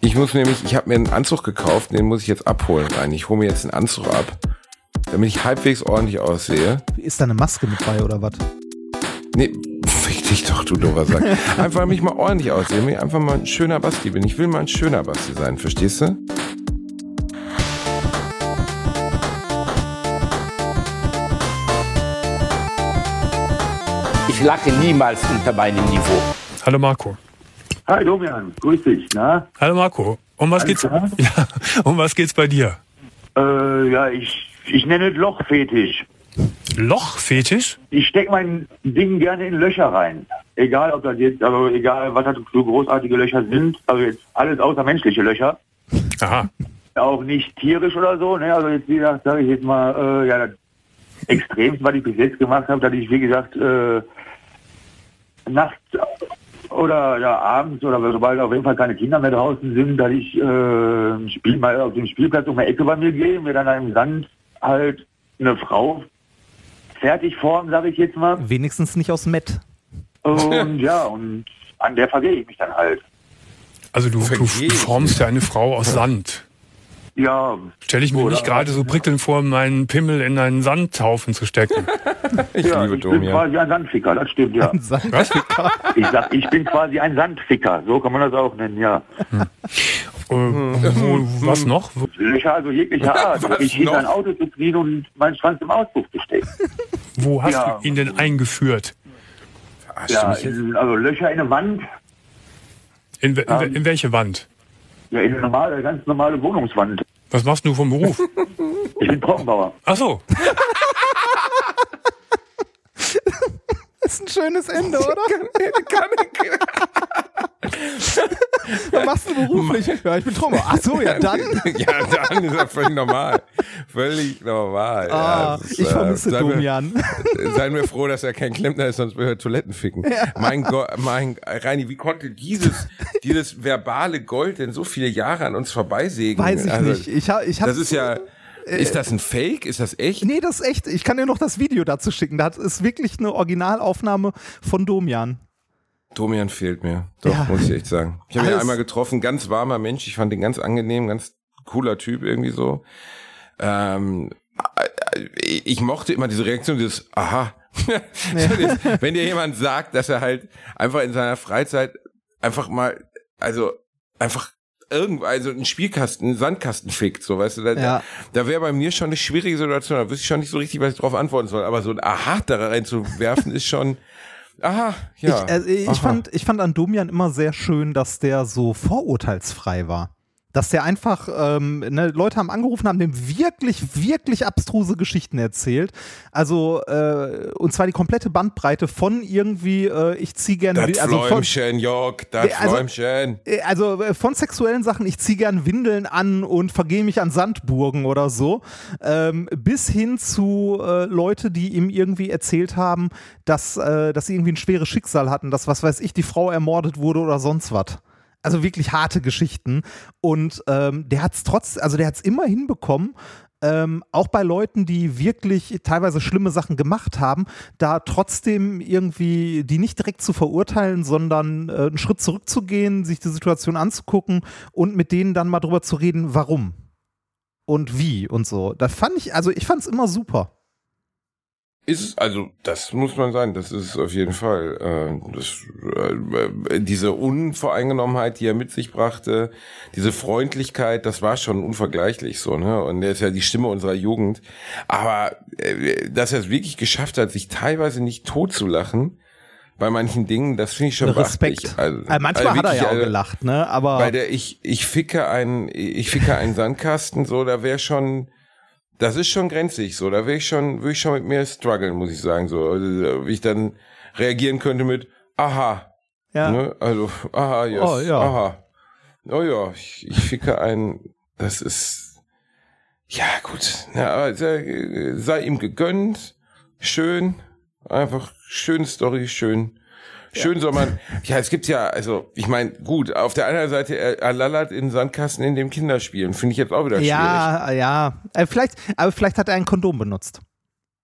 Ich habe mir einen Anzug gekauft, den muss ich jetzt abholen rein. Ich hole mir jetzt einen Anzug ab, damit ich halbwegs ordentlich aussehe. Ist da eine Maske mit bei oder was? Nee, fick dich doch, du doofer Sack. Einfach mich mal ordentlich aussehen, damit ich einfach mal ein schöner Basti bin. Ich will mal ein schöner Basti sein, verstehst du? Ich lache niemals unter meinem Niveau. Hallo Marco. Hi Domian, grüß dich, na? Hallo Marco. Um was geht's? klar? Ja, um was geht's bei dir? Ich nenne es Lochfetisch. Lochfetisch? Ich stecke mein Ding gerne in Löcher rein. Egal, ob das jetzt, also egal, was das so großartige Löcher sind. Also jetzt alles außer menschliche Löcher. Aha. Auch nicht tierisch oder so, ne? Also jetzt, wie gesagt, sage ich jetzt mal, das Extremste, was ich bis jetzt gemacht habe, dass ich, wie gesagt, nachts oder ja, abends oder sobald auf jeden Fall keine Kinder mehr draußen sind, dass ich mal auf dem Spielplatz um die Ecke bei mir gehe, mir dann im Sand halt eine Frau fertig formen, sage ich jetzt mal. Wenigstens nicht aus Met. Und ja, und an der vergehe ich mich dann halt. Also du formst ja eine Frau aus Sand. Ja. Stelle ich mir nicht gerade so prickelnd vor, meinen Pimmel in einen Sandhaufen zu stecken. Ich liebe bin Domian. quasi ein Sandficker, das stimmt, ja. Sandficker. Ich sag, ich bin quasi ein Sandficker, so kann man das auch nennen, ja. Was noch? Löcher, also jeglicher Art. Was Ich hinter noch? ein Auto zu ziehen und meinen Schwanz im Auspuff zu stecken. Wo hast Ja. du ihn denn eingeführt? Verarschst du Ja, mich jetzt? also Löcher in eine Wand, In welche Wand? ja, in eine ganz normale Wohnungswand. Was machst du vom Beruf? Ich bin Trockenbauer. Ach so. Das ist ein schönes Ende, oder? Was machst du beruflich? Ja, ich bin Trommer. Ach so, ja, dann. Ja, dann ist das völlig normal. Völlig normal. Ja, das ist, Ich vermisse seien wir- Domian. Seien wir froh, dass er kein Klempner ist, sonst würde er Toiletten ficken. Mein Gott, Reini, wie konnte dieses verbale Gold denn so viele Jahre an uns vorbeisägen? Weiß ich nicht. Ich hab, Das ist ja, ist das ein Fake? Ist das echt? Nee, das ist echt. Ich kann dir noch das Video dazu schicken. Das ist wirklich eine Originalaufnahme von Domian. Domian fehlt mir. Doch, Ja. muss ich echt sagen. Ich habe ihn Alles- einmal getroffen, ganz warmer Mensch. Ich fand ihn ganz angenehm, ganz cooler Typ irgendwie so. Ich mochte immer diese Reaktion, dieses Aha. Wenn dir jemand sagt, dass er halt einfach in seiner Freizeit einfach mal, also einfach also einen Spielkasten, einen Sandkasten fickt, so, weißt du, da wäre bei mir schon eine schwierige Situation, da wüsste ich schon nicht so richtig, was ich drauf antworten soll, aber so ein Aha da reinzuwerfen ist schon, aha, ja. Ich fand an Domian immer sehr schön, dass der so vorurteilsfrei war. Dass der einfach, Leute haben angerufen, haben dem wirklich, wirklich abstruse Geschichten erzählt. Also, und zwar die komplette Bandbreite von irgendwie, ich zieh gerne... Das Fläumchen, Jörg, das Fläumchen. Also von sexuellen Sachen, ich ziehe gern Windeln an und vergehe mich an Sandburgen oder so, bis hin zu Leute, die ihm irgendwie erzählt haben, dass sie irgendwie ein schweres Schicksal hatten, dass, was weiß ich, die Frau ermordet wurde oder sonst was. Also wirklich harte Geschichten. Und der hat es immer hinbekommen, auch bei Leuten, die wirklich teilweise schlimme Sachen gemacht haben, da trotzdem irgendwie die nicht direkt zu verurteilen, sondern einen Schritt zurückzugehen, sich die Situation anzugucken und mit denen dann mal drüber zu reden, warum und wie und so. Ich fand es immer super. Ist es, also das muss man sagen, das ist auf jeden Fall diese Unvoreingenommenheit, die er mit sich brachte, diese Freundlichkeit, das war schon unvergleichlich so, ne? Und er ist ja die Stimme unserer Jugend, aber dass er es wirklich geschafft hat, sich teilweise nicht totzulachen bei manchen Dingen, das finde ich schon Respekt. Manchmal hat er ja auch gelacht, ne? Aber bei der ich ficke einen Sandkasten, so, da wäre schon. Das ist schon grenzig, so. Da würde ich schon mit mir strugglen, muss ich sagen, so. Also, wie ich dann reagieren könnte mit, aha. Ja. Ne? Also, aha, yes, oh, ja. aha. Oh ja, ich ficke einen, das ist, ja, gut. Ja, aber sei ihm gegönnt. Schön. Einfach, schöne Story, schön. Schön soll man, ja, es gibt ja, also, ich meine, gut, auf der anderen Seite, er lallert in Sandkasten in dem Kinderspielen, finde ich jetzt auch wieder schwierig. Ja. Aber vielleicht hat er ein Kondom benutzt.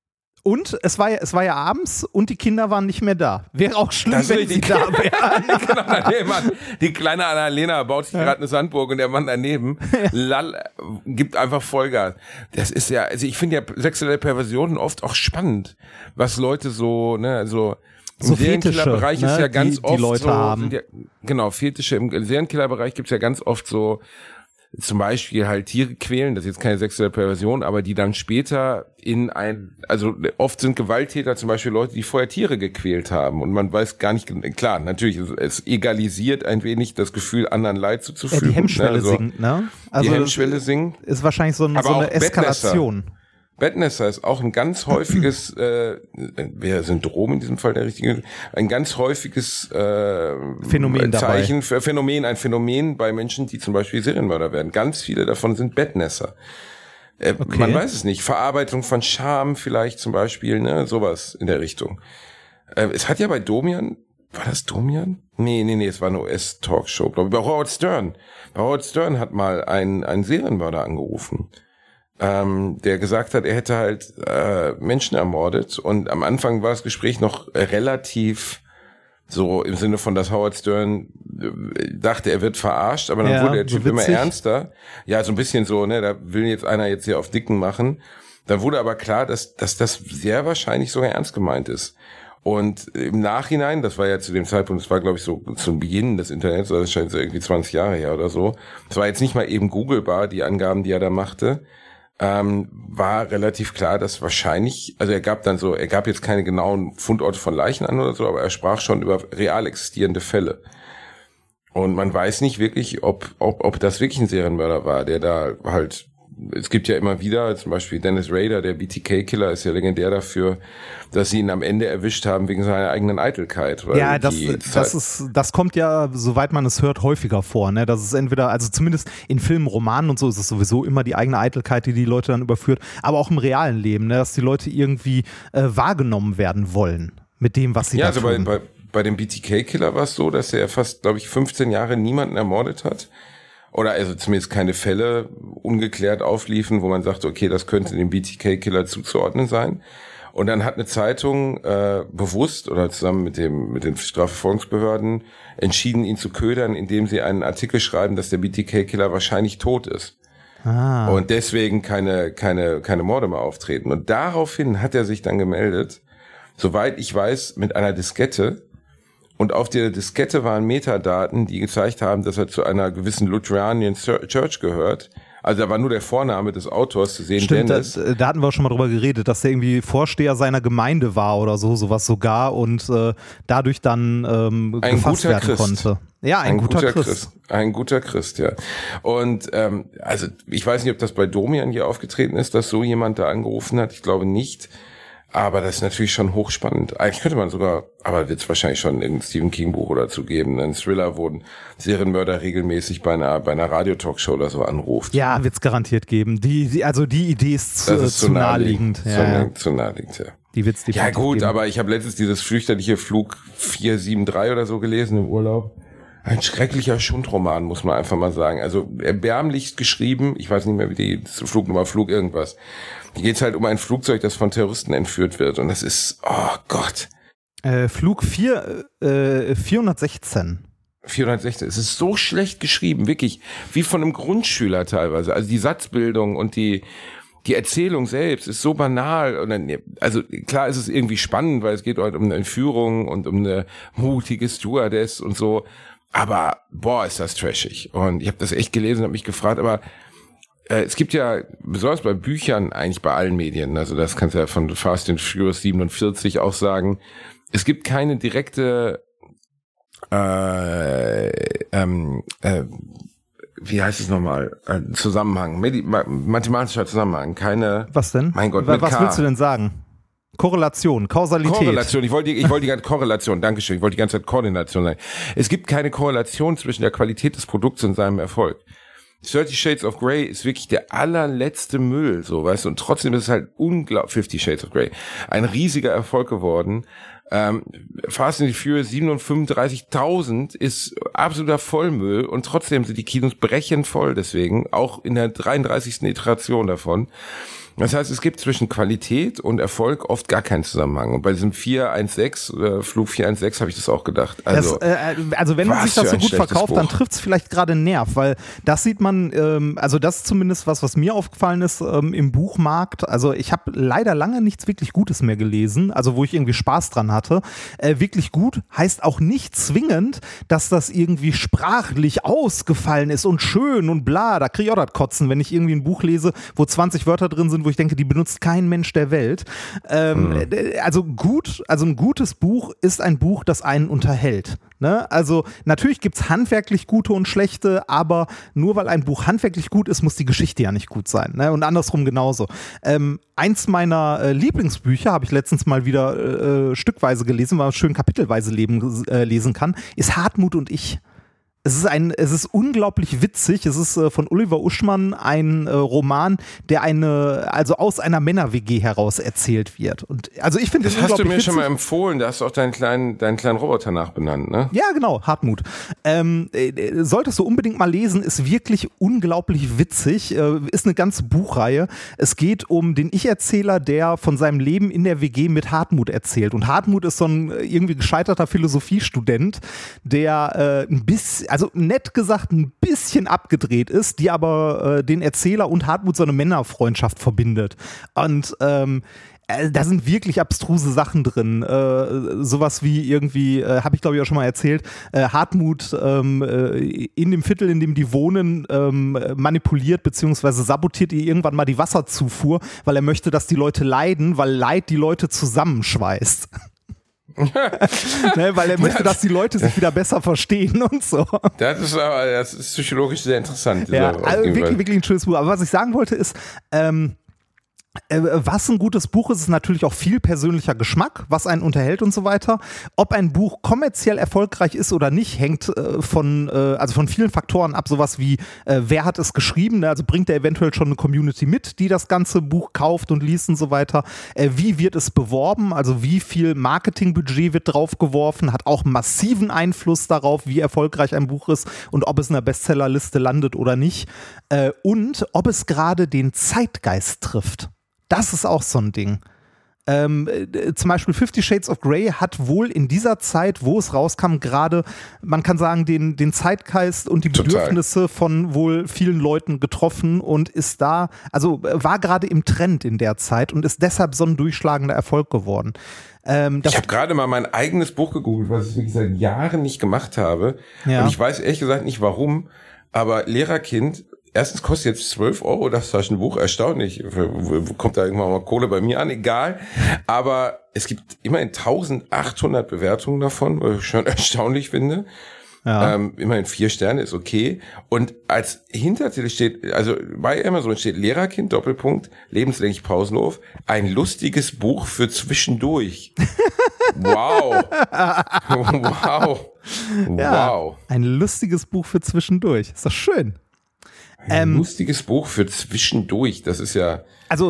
Und es war ja abends und die Kinder waren nicht mehr da. Wäre auch schlimm, wenn sie da wären. Genau, die kleine Annalena baut sich gerade eine Sandburg und der Mann daneben gibt einfach Vollgas. Das ist ja, also ich finde ja sexuelle Perversionen oft auch spannend, was Leute so, ne, so im Serienkiller-Bereich ist ja ganz oft die Leute so, haben. Ja, genau, Fetische im Serienkiller-Bereich gibt's ja ganz oft so, zum Beispiel halt Tiere quälen, das ist jetzt keine sexuelle Perversion, aber die dann später also oft sind Gewalttäter zum Beispiel Leute, die vorher Tiere gequält haben und man weiß gar nicht, klar, natürlich, es egalisiert ein wenig das Gefühl, anderen Leid zuzufügen. Ja, die Hemmschwelle sinkt, ne? Also die Hemmschwelle sinkt. Ist wahrscheinlich so eine Eskalation. Bettnässer ist auch ein ganz häufiges wäre Syndrom in diesem Fall der richtige, ein ganz häufiges Phänomen Zeichen dabei. für ein Phänomen bei Menschen, die zum Beispiel Serienmörder werden. Ganz viele davon sind Bettnässer. Okay. Man weiß es nicht. Verarbeitung von Scham vielleicht zum Beispiel, ne, sowas in der Richtung. Es hat ja bei Domian, war das Domian? Nee, es war eine US-Talkshow, glaube ich. Bei Howard Stern. Bei Howard Stern hat mal ein Serienmörder angerufen. Der gesagt hat, er hätte halt Menschen ermordet und am Anfang war das Gespräch noch relativ so im Sinne von, dass Howard Stern dachte, er wird verarscht, aber dann wurde der Typ immer ernster. Ja, so ein bisschen so, ne, da will jetzt einer jetzt hier auf Dicken machen. Dann wurde aber klar, dass das sehr wahrscheinlich sogar ernst gemeint ist. Und im Nachhinein, das war ja zu dem Zeitpunkt, das war glaube ich so zum Beginn des Internets, also das scheint so irgendwie 20 Jahre her oder so. Es war jetzt nicht mal eben googlebar, die Angaben, die er da machte. War relativ klar, dass wahrscheinlich, also er gab jetzt keine genauen Fundorte von Leichen an oder so, aber er sprach schon über real existierende Fälle. Und man weiß nicht wirklich, ob das wirklich ein Serienmörder war, der da halt, es gibt ja immer wieder, zum Beispiel Dennis Rader, der BTK-Killer, ist ja legendär dafür, dass sie ihn am Ende erwischt haben wegen seiner eigenen Eitelkeit. Weil ja, das kommt ja, soweit man es hört, häufiger vor, ne? Das ist entweder, also zumindest in Filmen, Romanen und so ist es sowieso immer die eigene Eitelkeit, die Leute dann überführt, aber auch im realen Leben, ne? Dass die Leute irgendwie wahrgenommen werden wollen mit dem, was sie da tun. Ja, also bei dem BTK-Killer war es so, dass er fast, glaube ich, 15 Jahre niemanden ermordet hat. Oder also zumindest keine Fälle ungeklärt aufliefen, wo man sagte, okay, das könnte dem BTK-Killer zuzuordnen sein. Und dann hat eine Zeitung bewusst oder zusammen mit den Strafverfolgungsbehörden entschieden, ihn zu ködern, indem sie einen Artikel schreiben, dass der BTK-Killer wahrscheinlich tot ist. Und deswegen keine Morde mehr auftreten. Und daraufhin hat er sich dann gemeldet, soweit ich weiß, mit einer Diskette. Und auf der Diskette waren Metadaten, die gezeigt haben, dass er zu einer gewissen Lutheran Church gehört. Also da war nur der Vorname des Autors zu sehen, Stimmt, Dennis. Da hatten wir auch schon mal drüber geredet, dass er irgendwie Vorsteher seiner Gemeinde war oder sowas sogar und dadurch dann gefasst werden konnte. Ja, ein guter Christ. Ein guter Christ, ja. Und also ich weiß nicht, ob das bei Domian hier aufgetreten ist, dass so jemand da angerufen hat. Ich glaube nicht. Aber das ist natürlich schon hochspannend. Eigentlich könnte man sogar, aber wird es wahrscheinlich schon ein Stephen King Buch oder dazu geben, einen Thriller, wo ein Serienmörder regelmäßig bei einer Radio-Talkshow oder so anruft. Ja, wird es garantiert geben. Die Idee ist zu naheliegend. Zu naheliegend, ja. Die wird's ja gut, geben. aber ich habe letztens dieses fürchterliche Flug 473 oder so gelesen im Urlaub. Ein schrecklicher Schundroman, muss man einfach mal sagen. Also erbärmlichst geschrieben. Ich weiß nicht mehr, wie die Flugnummer, Flug irgendwas. Hier geht's halt um ein Flugzeug, das von Terroristen entführt wird. Und das ist, oh Gott. Flug 416. 416. Es ist so schlecht geschrieben, wirklich. Wie von einem Grundschüler teilweise. Also die Satzbildung und die Erzählung selbst ist so banal. Und dann, also klar ist es irgendwie spannend, weil es geht halt um eine Entführung und um eine mutige Stewardess und so. Aber, ist das trashig. Und ich habe das echt gelesen und habe mich gefragt, aber es gibt ja, besonders bei Büchern, eigentlich bei allen Medien, also das kannst du ja von Fast and Furious 47 auch sagen, es gibt keine direkte, wie heißt es nochmal, Zusammenhang, mathematischer Zusammenhang, keine... Was denn? Mein Gott, was willst du denn sagen? Korrelation, Kausalität. Ich wollte die ganze Korrelation, Dankeschön, ich wollte die ganze Zeit Koordination sagen. Es gibt keine Korrelation zwischen der Qualität des Produkts und seinem Erfolg. 30 Shades of Grey ist wirklich der allerletzte Müll, so, weißt du, und trotzdem ist es halt unglaublich, 50 Shades of Grey, ein riesiger Erfolg geworden. Fast and the Furious 735.000 ist absoluter Vollmüll und trotzdem sind die Kinos brechend voll deswegen, auch in der 33. Iteration davon. Das heißt, es gibt zwischen Qualität und Erfolg oft gar keinen Zusammenhang. Und bei diesem 416, Flug 416 habe ich das auch gedacht. Also wenn man sich das so gut verkauft, dann trifft es vielleicht gerade einen Nerv, weil das sieht man, also das ist zumindest was mir aufgefallen ist im Buchmarkt. Also ich habe leider lange nichts wirklich Gutes mehr gelesen, also wo ich irgendwie Spaß dran hatte. Wirklich gut heißt auch nicht zwingend, dass das irgendwie sprachlich ausgefallen ist und schön und bla. Da kriege ich auch das Kotzen, wenn ich irgendwie ein Buch lese, wo 20 Wörter drin sind, wo ich denke, die benutzt kein Mensch der Welt. Also ein gutes Buch ist ein Buch, das einen unterhält. Ne? Also natürlich gibt es handwerklich gute und schlechte, aber nur weil ein Buch handwerklich gut ist, muss die Geschichte ja nicht gut sein. Ne? Und andersrum genauso. Eins meiner Lieblingsbücher, habe ich letztens mal wieder stückweise gelesen, weil man schön kapitelweise lesen kann, ist Hartmut und ich. Es ist unglaublich witzig. Es ist von Oliver Uschmann ein Roman, der aus einer Männer-WG heraus erzählt wird. Und also ich finde das hast du mir witzig. Schon mal empfohlen. Da hast du auch deinen kleinen Roboter nachbenannt, ne? Ja, genau, Hartmut. Solltest du unbedingt mal lesen. Ist wirklich unglaublich witzig. Ist eine ganze Buchreihe. Es geht um den Ich-Erzähler, der von seinem Leben in der WG mit Hartmut erzählt. Und Hartmut ist so ein irgendwie gescheiterter Philosophiestudent, der ein bisschen, also nett gesagt, ein bisschen abgedreht ist, die aber den Erzähler und Hartmut so eine Männerfreundschaft verbindet. Und da sind wirklich abstruse Sachen drin. Sowas wie irgendwie, habe ich glaube ich auch schon mal erzählt, Hartmut in dem Viertel, in dem die wohnen, manipuliert bzw. sabotiert ihr irgendwann mal die Wasserzufuhr, weil er möchte, dass die Leute leiden, weil Leid die Leute zusammenschweißt. Ne, weil er möchte, dass die Leute sich wieder besser verstehen und so. Das ist psychologisch sehr interessant. Ja, also wirklich ein schönes Buch. Aber was ich sagen wollte ist, was ein gutes Buch ist, ist natürlich auch viel persönlicher Geschmack, was einen unterhält und so weiter. Ob ein Buch kommerziell erfolgreich ist oder nicht, hängt von vielen Faktoren ab. Sowas wie, wer hat es geschrieben? Also bringt er eventuell schon eine Community mit, die das ganze Buch kauft und liest und so weiter. Wie wird es beworben? Also wie viel Marketingbudget wird draufgeworfen? Hat auch massiven Einfluss darauf, wie erfolgreich ein Buch ist und ob es in der Bestsellerliste landet oder nicht. Und ob es gerade den Zeitgeist trifft. Das ist auch so ein Ding. Zum Beispiel 50 Shades of Grey hat wohl in dieser Zeit, wo es rauskam, gerade, man kann sagen, den Zeitgeist und die Bedürfnisse von wohl vielen Leuten getroffen und ist da, also war gerade im Trend in der Zeit und ist deshalb so ein durchschlagender Erfolg geworden. Ich habe gerade mal mein eigenes Buch gegoogelt, was ich wirklich seit Jahren nicht gemacht habe. Ja. Und ich weiß ehrlich gesagt nicht warum, aber Lehrerkind, erstens kostet jetzt 12 € das Taschenbuch, erstaunlich. Kommt da irgendwann mal Kohle bei mir an, egal. Aber es gibt immerhin 1800 Bewertungen davon, was ich schon erstaunlich finde. Ja. Immerhin 4 Sterne ist okay. Und als Hintertitel steht, also bei Amazon steht Lehrerkind, Doppelpunkt, lebenslänglich pausenlos, ein lustiges Buch für zwischendurch. Wow. Wow. Ja, Wow. Ein lustiges Buch für zwischendurch. Ist doch schön. Ein lustiges Buch für zwischendurch, das ist ja... Also,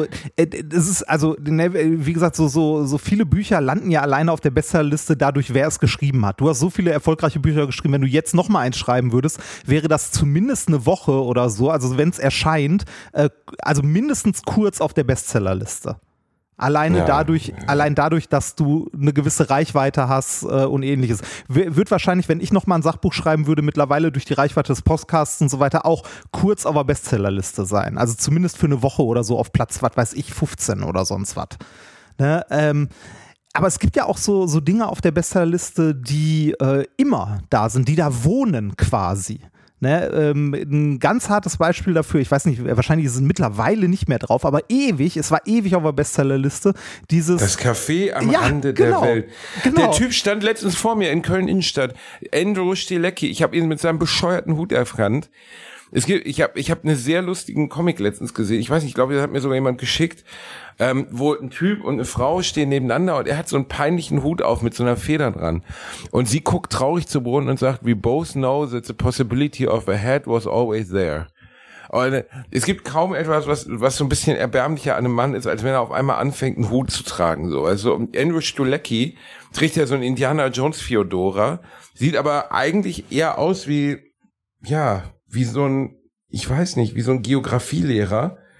wie gesagt, so viele Bücher landen ja alleine auf der Bestsellerliste dadurch, wer es geschrieben hat. Du hast so viele erfolgreiche Bücher geschrieben, wenn du jetzt nochmal eins schreiben würdest, wäre das zumindest eine Woche oder so, also wenn es erscheint, also mindestens kurz auf der Bestsellerliste. Allein dadurch, dass du eine gewisse Reichweite hast und ähnliches. Wird wahrscheinlich, wenn ich nochmal ein Sachbuch schreiben würde, mittlerweile durch die Reichweite des Podcasts und so weiter auch kurz auf der Bestsellerliste sein. Also zumindest für eine Woche oder so auf Platz, was weiß ich, 15 oder sonst was. Ne? Aber es gibt ja auch so Dinge auf der Bestsellerliste, die immer da sind, die da wohnen quasi. Ne, ein ganz hartes Beispiel dafür, ich weiß nicht, wahrscheinlich ist es mittlerweile nicht mehr drauf, aber es war ewig auf der Bestsellerliste. Das Café am Rande der Welt. Genau. Der Typ stand letztens vor mir in Köln-Innenstadt. Andrew Stilecki, ich habe ihn mit seinem bescheuerten Hut erkannt. Ich hab einen sehr lustigen Comic letztens gesehen. Ich weiß nicht, ich glaube, das hat mir sogar jemand geschickt, wo ein Typ und eine Frau stehen nebeneinander und er hat so einen peinlichen Hut auf mit so einer Feder dran. Und sie guckt traurig zu Boden und sagt, we both know that the possibility of a head was always there. Und es gibt kaum etwas, was so ein bisschen erbärmlicher an einem Mann ist, als wenn er auf einmal anfängt, einen Hut zu tragen. So. Also Andrew Stilecki trägt ja so einen Indiana Jones Feodora, sieht aber eigentlich eher aus wie so ein Geografielehrer.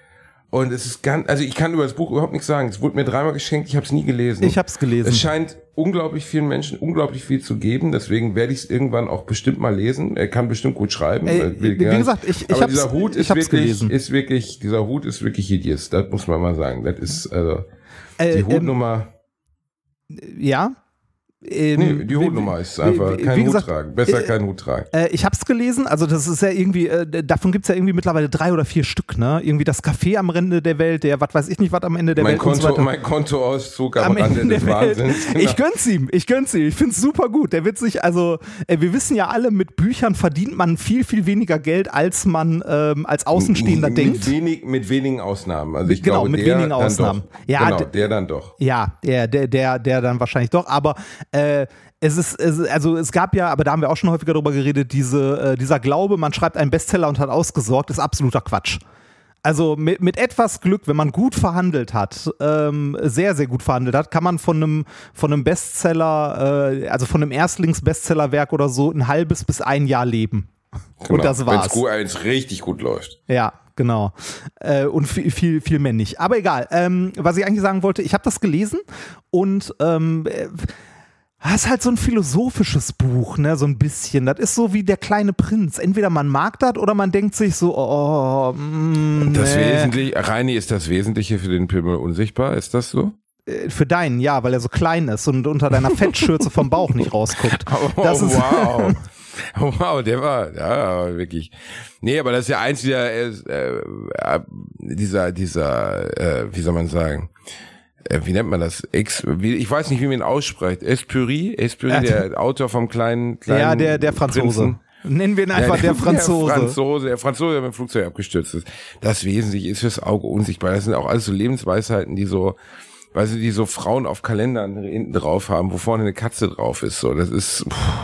Und es ist also ich kann über das Buch überhaupt nichts sagen. Es wurde mir 3-mal geschenkt, ich habe es nie gelesen. Ich habe es gelesen. Es scheint unglaublich vielen Menschen unglaublich viel zu geben, deswegen werde ich es irgendwann auch bestimmt mal lesen. Er kann bestimmt gut schreiben. Wie gesagt, aber dieser Hut ist gelesen. dieser Hut ist wirklich hideous. Das muss man mal sagen. Das ist die Hutnummer. Ja. Die Hutnummer ist einfach kein Hut tragen. Besser keinen Hut tragen. Ich hab's gelesen, also das ist ja irgendwie, davon gibt's ja irgendwie mittlerweile 3 oder 4 Stück, ne? Irgendwie das Café am Rande der Welt, der was weiß ich nicht, was am Ende der Welt und so weiter. Mein Kontoauszug am Rande des Wahnsinns. Genau. Ich gönn's ihm. Ich find's super gut. Der wird sich, also, wir wissen ja alle, mit Büchern verdient man viel, viel weniger Geld, als man als Außenstehender denkt. Mit wenigen Ausnahmen. Also ich genau, glaube, mit wenigen Ausnahmen. Ja, genau, der dann doch. Ja, der dann wahrscheinlich doch, aber es gab ja, aber da haben wir auch schon häufiger drüber geredet, dieser Glaube, man schreibt einen Bestseller und hat ausgesorgt, ist absoluter Quatsch. Also mit etwas Glück, wenn man gut verhandelt hat, sehr, sehr gut verhandelt hat, kann man von einem Bestseller, also von einem Erstlingsbestsellerwerk oder so, ein halbes bis ein Jahr leben. Genau, und das war's. Wenn es richtig gut läuft. Ja, genau. Und viel, viel mehr nicht. Aber egal. Was ich eigentlich sagen wollte, ich habe das gelesen und das ist halt so ein philosophisches Buch, ne, so ein bisschen. Das ist so wie Der kleine Prinz. Entweder man mag das oder man denkt sich so, Das Wesentliche, Reini, ist das Wesentliche für den Pimmel unsichtbar? Ist das so? Für deinen, ja, weil er so klein ist und unter deiner Fettschürze vom Bauch nicht rausguckt. Wow. Wow, der war, ja, wirklich. Nee, aber das ist ja eins dieser, wie soll man sagen, wie nennt man das? Ich weiß nicht, wie man ihn ausspricht. Esprit, der Autor vom kleinen ja, der Franzose. Prinzen. Nennen wir ihn einfach der Franzose. Der Franzose, der mit dem Flugzeug abgestürzt ist. Das Wesentliche ist fürs Auge unsichtbar. Das sind auch alles so Lebensweisheiten, die so, weißt du, die so Frauen auf Kalendern hinten drauf haben, wo vorne eine Katze drauf ist. So, das ist.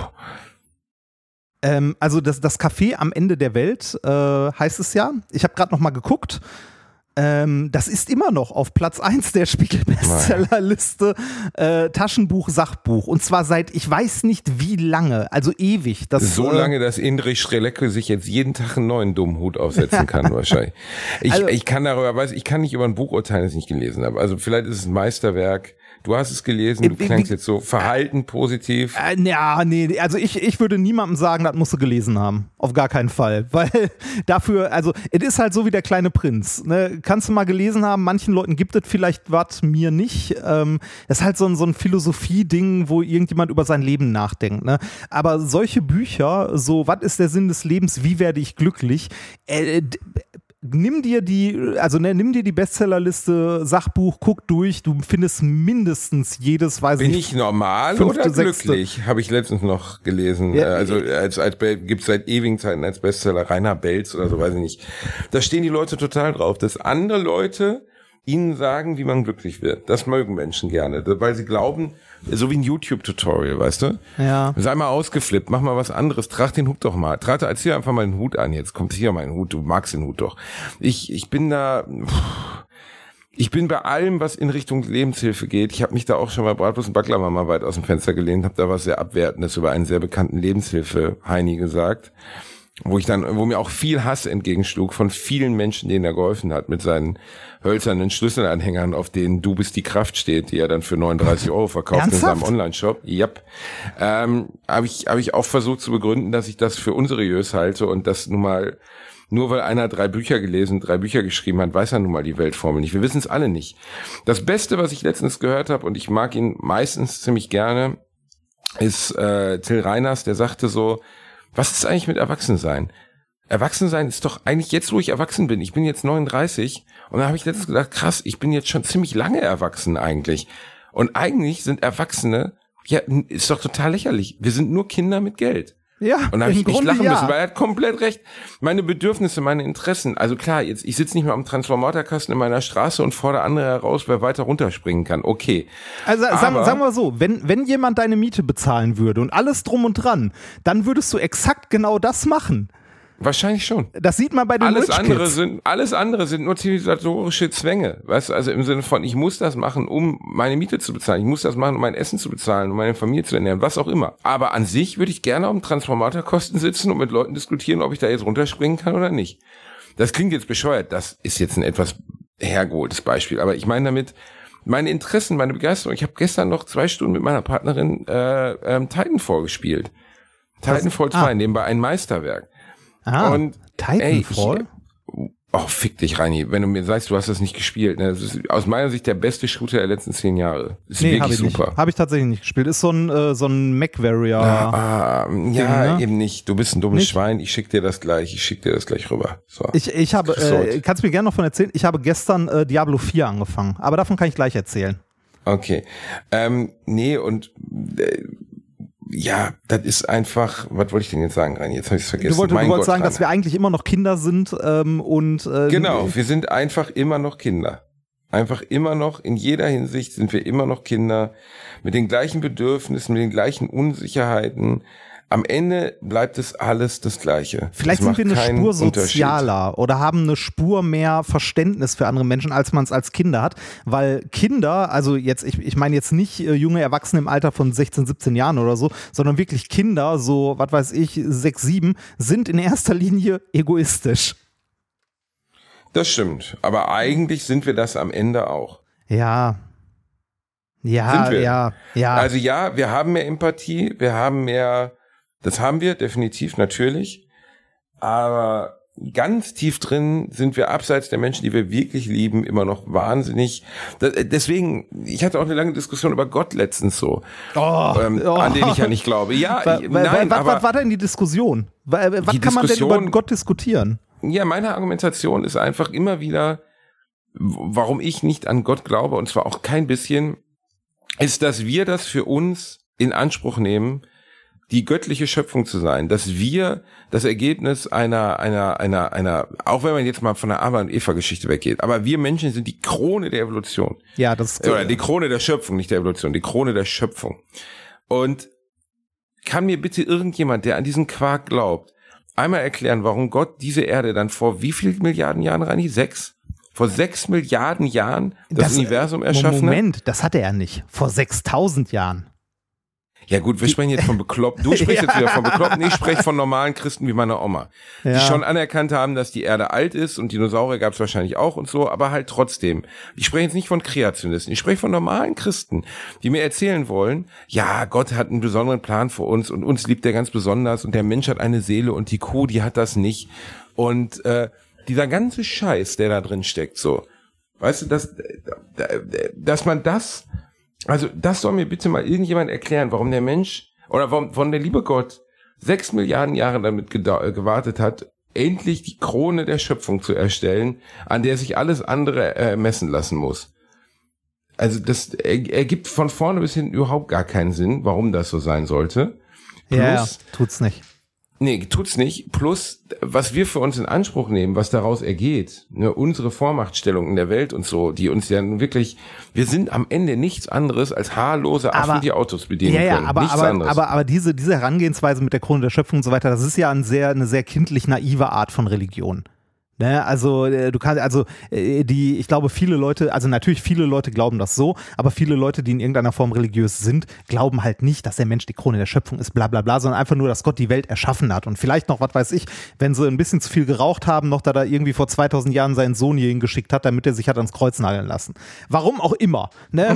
Also das Café am Ende der Welt heißt es ja. Ich habe gerade noch mal geguckt. Das ist immer noch auf Platz 1 der Spiegel-Bestsellerliste Taschenbuch, Sachbuch. Und zwar seit, ich weiß nicht wie lange, also ewig. So lange, dass Indrich Strelecke sich jetzt jeden Tag einen neuen dummen Hut aufsetzen kann wahrscheinlich. Ich kann nicht über ein Buch urteilen, das ich nicht gelesen habe. Also vielleicht ist es ein Meisterwerk. Du hast es gelesen, du klangst jetzt so verhalten, positiv. Ja, nee, also ich würde niemandem sagen, das musst du gelesen haben. Auf gar keinen Fall. Weil dafür, also es ist halt so wie Der kleine Prinz. Ne? Kannst du mal gelesen haben, manchen Leuten gibt es vielleicht was, mir nicht. Das ist halt so ein Philosophie-Ding, wo irgendjemand über sein Leben nachdenkt. Ne? Aber solche Bücher, so, was ist der Sinn des Lebens, wie werde ich glücklich, nimm dir die Bestsellerliste, Sachbuch, guck durch, du findest mindestens jedes, weiß ich. Bin ich normal 5., oder glücklich? Habe ich letztens noch gelesen. Ja, also gibt's seit ewigen Zeiten als Bestseller Rainer Belz oder so, weiß ich nicht. Da stehen die Leute total drauf, dass andere Leute ihnen sagen, wie man glücklich wird. Das mögen Menschen gerne, weil sie glauben, so wie ein YouTube-Tutorial, weißt du? Ja. Sei mal ausgeflippt, mach mal was anderes, trag den Hut doch mal. Zieh einfach mal den Hut an, jetzt kommt hier mein Hut, du magst den Hut doch. Ich bin bei allem, was in Richtung Lebenshilfe geht, ich habe mich da auch schon mal Bratwurst und Baklava mal weit aus dem Fenster gelehnt, habe da was sehr Abwertendes über einen sehr bekannten Lebenshilfe-Heini gesagt, wo mir auch viel Hass entgegenschlug von vielen Menschen, denen er geholfen hat, mit seinen hölzernen Schlüsselanhängern, auf denen Du bist die Kraft steht, die er dann für 39 € verkauft Ernsthaft? in seinem Online-Shop. Yep. Habe ich auch versucht zu begründen, dass ich das für unseriös halte und dass nur weil einer 3 Bücher geschrieben hat, weiß er nun mal die Weltformel nicht. Wir wissen es alle nicht. Das Beste, was ich letztens gehört habe, und ich mag ihn meistens ziemlich gerne, ist Till Reiners, der sagte so, was ist eigentlich mit Erwachsensein? Erwachsensein ist doch eigentlich jetzt, wo ich erwachsen bin. Ich bin jetzt 39 und da habe ich letztens gedacht, krass, ich bin jetzt schon ziemlich lange erwachsen eigentlich. Und eigentlich sind Erwachsene, ja, ist doch total lächerlich. Wir sind nur Kinder mit Geld. Ja, und da habe ich nicht lachen ja. müssen, weil er hat komplett recht. Meine Bedürfnisse, meine Interessen, also klar, jetzt ich sitze nicht mehr am Transformatorkasten in meiner Straße und fordere andere heraus, wer weiter runterspringen kann. Okay. Also sagen wir so, wenn jemand deine Miete bezahlen würde und alles drum und dran, dann würdest du exakt genau das machen. Wahrscheinlich schon. Das sieht man bei den Alles andere sind nur zivilisatorische Zwänge. Weißt du, also im Sinne von, ich muss das machen, um meine Miete zu bezahlen. Ich muss das machen, um mein Essen zu bezahlen, um meine Familie zu ernähren, was auch immer. Aber an sich würde ich gerne auf dem Transformatorkosten sitzen und mit Leuten diskutieren, ob ich da jetzt runterspringen kann oder nicht. Das klingt jetzt bescheuert. Das ist jetzt ein etwas hergeholtes Beispiel. Aber ich meine damit, meine Interessen, meine Begeisterung. Ich habe gestern noch 2 Stunden mit meiner Partnerin Titanfall gespielt. Titanfall 2, nebenbei ein Meisterwerk. Und Titanfall? Oh, fick dich, Reini, wenn du mir sagst, du hast das nicht gespielt. Ne? Das ist aus meiner Sicht der beste Shooter der letzten 10 Jahre. Ist wirklich super. Habe ich tatsächlich nicht gespielt. Ist so ein MacWarrior. Ja, eben nicht. Du bist ein dummes Schwein. Ich schick dir das gleich rüber. So. Ich habe, kannst du mir gerne noch von erzählen? Ich habe gestern Diablo 4 angefangen. Aber davon kann ich gleich erzählen. Okay. Ja, das ist einfach, was wollte ich denn jetzt sagen, Reini? Jetzt habe ich es vergessen. Du wolltest sagen, dass wir eigentlich immer noch Kinder sind genau, wir sind einfach immer noch Kinder. Einfach immer noch, in jeder Hinsicht sind wir immer noch Kinder mit den gleichen Bedürfnissen, mit den gleichen Unsicherheiten. Am Ende bleibt es alles das Gleiche. Vielleicht sind wir eine Spur sozialer oder haben eine Spur mehr Verständnis für andere Menschen, als man es als Kinder hat. Weil Kinder, also jetzt, ich meine jetzt nicht junge Erwachsene im Alter von 16, 17 Jahren oder so, sondern wirklich Kinder, so, was weiß ich, 6, 7, sind in erster Linie egoistisch. Das stimmt. Aber eigentlich sind wir das am Ende auch. Ja. Sind wir? Ja. Also ja, wir haben mehr Empathie, das haben wir definitiv, natürlich, aber ganz tief drin sind wir abseits der Menschen, die wir wirklich lieben, immer noch wahnsinnig. Deswegen, ich hatte auch eine lange Diskussion über Gott letztens so, an den ich ja nicht glaube. Ja, was war denn die Diskussion? Was kann man denn über Gott diskutieren? Ja, meine Argumentation ist einfach immer wieder, warum ich nicht an Gott glaube, und zwar auch kein bisschen, ist, dass wir das für uns in Anspruch nehmen, die göttliche Schöpfung zu sein, dass wir das Ergebnis einer, auch wenn man jetzt mal von der Adam und Eva-Geschichte weggeht, aber wir Menschen sind die Krone der Evolution. Ja, das ist oder die Krone der Schöpfung, nicht der Evolution, die Krone der Schöpfung. Und kann mir bitte irgendjemand, der an diesen Quark glaubt, einmal erklären, warum Gott diese Erde dann vor wie viel Milliarden Jahren, Reini? 6? Vor 6 Milliarden Jahren das Universum erschaffen hat? Moment, das hatte er nicht. Vor 6000 Jahren. Ja gut, wir sprechen jetzt von Bekloppten. Du sprichst jetzt wieder von Bekloppten. Ich spreche von normalen Christen wie meine Oma. Die schon anerkannt haben, dass die Erde alt ist und Dinosaurier gab es wahrscheinlich auch und so, aber halt trotzdem. Ich spreche jetzt nicht von Kreationisten. Ich spreche von normalen Christen, die mir erzählen wollen, ja, Gott hat einen besonderen Plan für uns und uns liebt er ganz besonders und der Mensch hat eine Seele und die Kuh, die hat das nicht. Und dieser ganze Scheiß, der da drin steckt, so. Weißt du, dass man das... Also das soll mir bitte mal irgendjemand erklären, warum der Mensch oder warum der liebe Gott 6 Milliarden Jahre damit gewartet hat, endlich die Krone der Schöpfung zu erstellen, an der sich alles andere messen lassen muss. Also das ergibt von vorne bis hinten überhaupt gar keinen Sinn, warum das so sein sollte. Plus, tut's nicht. Nee, tut's nicht. Plus, was wir für uns in Anspruch nehmen, was daraus ergeht, ne, unsere Vormachtstellung in der Welt und so, die uns ja wirklich, wir sind am Ende nichts anderes als haarlose Affen, die Autos bedienen können. Aber diese Herangehensweise mit der Krone der Schöpfung und so weiter, das ist ja eine sehr kindlich naive Art von Religion. Ne, also du kannst, ich glaube, viele Leute glauben das so, aber viele Leute, die in irgendeiner Form religiös sind, glauben halt nicht, dass der Mensch die Krone der Schöpfung ist, bla bla bla, sondern einfach nur, dass Gott die Welt erschaffen hat und vielleicht noch, was weiß ich, wenn sie ein bisschen zu viel geraucht haben, noch da irgendwie vor 2000 Jahren seinen Sohn hierhin geschickt hat, damit er sich hat ans Kreuz nageln lassen. Warum auch immer. Ne?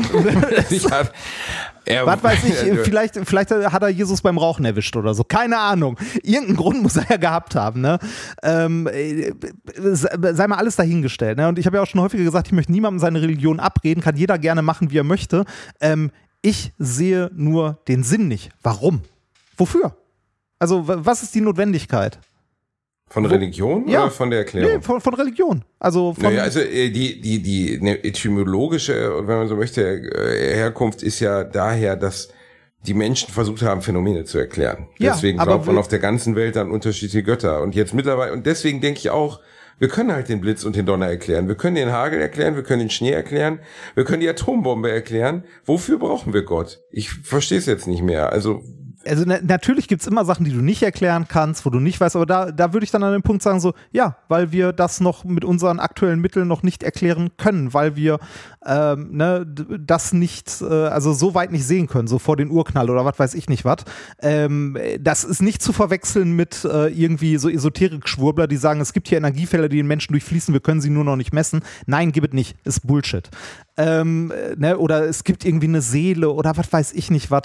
Was weiß ich, vielleicht hat er Jesus beim Rauchen erwischt oder so, keine Ahnung. Irgendeinen Grund muss er ja gehabt haben, ne? Sei mal alles dahingestellt, ne? Und ich habe ja auch schon häufiger gesagt, ich möchte niemandem seine Religion abreden, kann jeder gerne machen, wie er möchte. Ich sehe nur den Sinn nicht. Warum? Wofür? Also, was ist die Notwendigkeit? Von Religion oder von der Erklärung? Nee, von Religion. Also die etymologische, wenn man so möchte, Herkunft ist ja daher, dass die Menschen versucht haben, Phänomene zu erklären. Ja, deswegen glaubt man auf der ganzen Welt an unterschiedliche Götter. Und jetzt mittlerweile, und deswegen denke ich auch, wir können halt den Blitz und den Donner erklären. Wir können den Hagel erklären, wir können den Schnee erklären, wir können die Atombombe erklären. Wofür brauchen wir Gott? Ich verstehe es jetzt nicht mehr. Also Also natürlich gibt es immer Sachen, die du nicht erklären kannst, wo du nicht weißt, aber da würde ich dann an dem Punkt sagen, so, ja, weil wir das noch mit unseren aktuellen Mitteln noch nicht erklären können, weil wir das nicht, also so weit nicht sehen können, so vor den Urknall oder was weiß ich nicht was. Das ist nicht zu verwechseln mit irgendwie so Esoterik-Schwurbler, die sagen, es gibt hier Energiefelder, die den Menschen durchfließen, wir können sie nur noch nicht messen. Nein, gibt es nicht, ist Bullshit. Oder es gibt irgendwie eine Seele oder was weiß ich nicht was.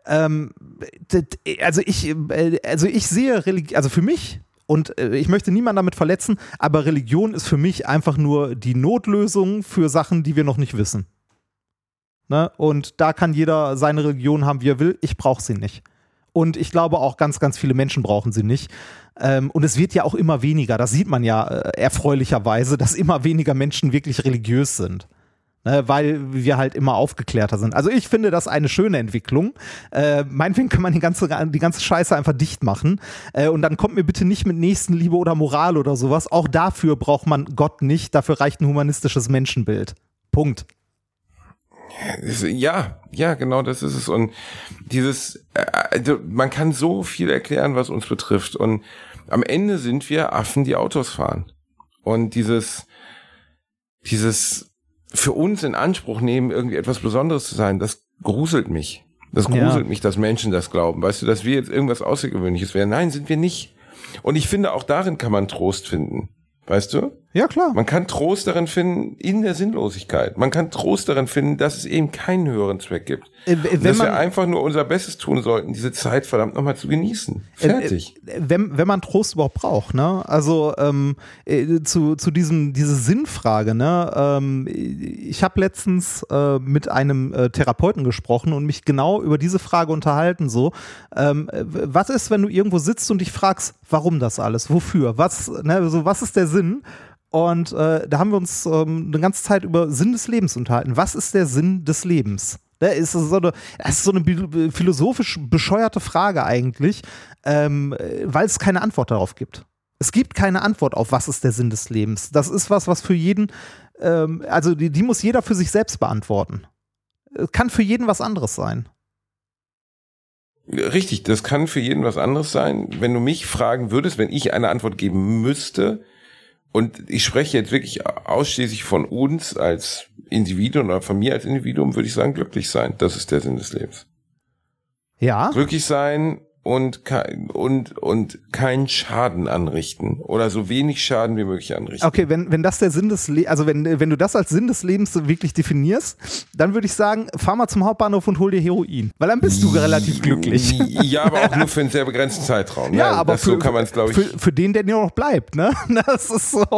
Also ich sehe Religion, also für mich, und ich möchte niemanden damit verletzen, aber Religion ist für mich einfach nur die Notlösung für Sachen, die wir noch nicht wissen. Ne? Und da kann jeder seine Religion haben, wie er will. Ich brauche sie nicht. Und ich glaube auch ganz, ganz viele Menschen brauchen sie nicht. Und es wird ja auch immer weniger, das sieht man ja erfreulicherweise, dass immer weniger Menschen wirklich religiös sind. Weil wir halt immer aufgeklärter sind. Also ich finde das eine schöne Entwicklung. Meinetwegen kann man die ganze Scheiße einfach dicht machen. Und dann kommt mir bitte nicht mit Nächstenliebe oder Moral oder sowas. Auch dafür braucht man Gott nicht. Dafür reicht ein humanistisches Menschenbild. Punkt. Ja, genau, das ist es. Und man kann so viel erklären, was uns betrifft. Und am Ende sind wir Affen, die Autos fahren. Und dieses für uns in Anspruch nehmen, irgendwie etwas Besonderes zu sein, das gruselt mich. Das gruselt mich, dass Menschen das glauben. Weißt du, dass wir jetzt irgendwas Außergewöhnliches wären. Nein, sind wir nicht. Und ich finde, auch darin kann man Trost finden. Weißt du? Ja, klar. Man kann Trost darin finden, in der Sinnlosigkeit. Man kann Trost darin finden, dass es eben keinen höheren Zweck gibt. Dass wir einfach nur unser Bestes tun sollten, diese Zeit verdammt nochmal zu genießen. Fertig. Wenn man Trost überhaupt braucht, ne? Also zu diese Sinnfrage, ne? Ich habe letztens mit einem Therapeuten gesprochen und mich genau über diese Frage unterhalten, so, was ist, wenn du irgendwo sitzt und dich fragst, warum das alles? Wofür? Was ist der Sinn? Und da haben wir uns eine ganze Zeit über Sinn des Lebens unterhalten. Was ist der Sinn des Lebens? Das ist so eine philosophisch bescheuerte Frage eigentlich, weil es keine Antwort darauf gibt. Es gibt keine Antwort auf, was ist der Sinn des Lebens. Das ist was für jeden, also die muss jeder für sich selbst beantworten. Kann für jeden was anderes sein. Richtig, das kann für jeden was anderes sein. Wenn du mich fragen würdest, wenn ich eine Antwort geben müsste, und ich spreche jetzt wirklich ausschließlich von uns als Individuum oder von mir als Individuum, würde ich sagen, glücklich sein. Das ist der Sinn des Lebens. Ja. Glücklich sein und keinen Schaden anrichten oder so wenig Schaden wie möglich anrichten. Okay, wenn das der Sinn des Lebens, also wenn du das als Sinn des Lebens wirklich definierst, dann würde ich sagen, fahr mal zum Hauptbahnhof und hol dir Heroin, weil dann bist du relativ glücklich. Ja, aber auch nur für einen sehr begrenzten Zeitraum. Ja, aber so kann man es, glaube ich. Für den, der dir noch bleibt, ne? Das ist so.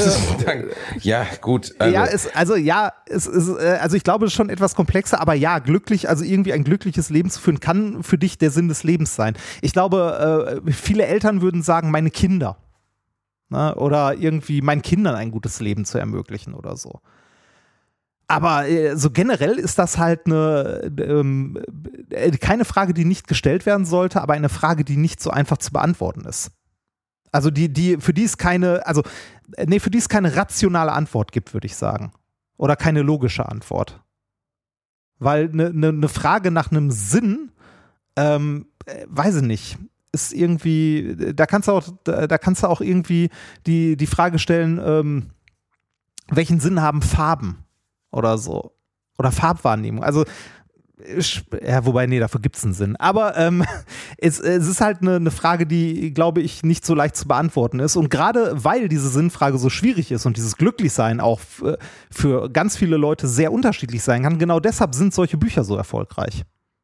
Ja, gut. Also ich glaube, es ist schon etwas komplexer, aber ja, glücklich, also irgendwie ein glückliches Leben zu führen, kann für dich der Sinn des Lebens sein. Ich glaube, viele Eltern würden sagen, meine Kinder. Ne? Oder irgendwie meinen Kindern ein gutes Leben zu ermöglichen oder so. Aber so generell ist das halt keine Frage, die nicht gestellt werden sollte, aber eine Frage, die nicht so einfach zu beantworten ist. Also für die es keine rationale Antwort gibt, würde ich sagen. Oder keine logische Antwort. Weil eine Frage nach einem Sinn, weiß ich nicht, ist irgendwie, da kannst du auch irgendwie die Frage stellen, welchen Sinn haben Farben oder so? Oder Farbwahrnehmung. Also dafür gibt es einen Sinn. Aber es ist halt eine Frage, die, glaube ich, nicht so leicht zu beantworten ist. Und gerade weil diese Sinnfrage so schwierig ist und dieses Glücklichsein auch für ganz viele Leute sehr unterschiedlich sein kann, genau deshalb sind solche Bücher so erfolgreich.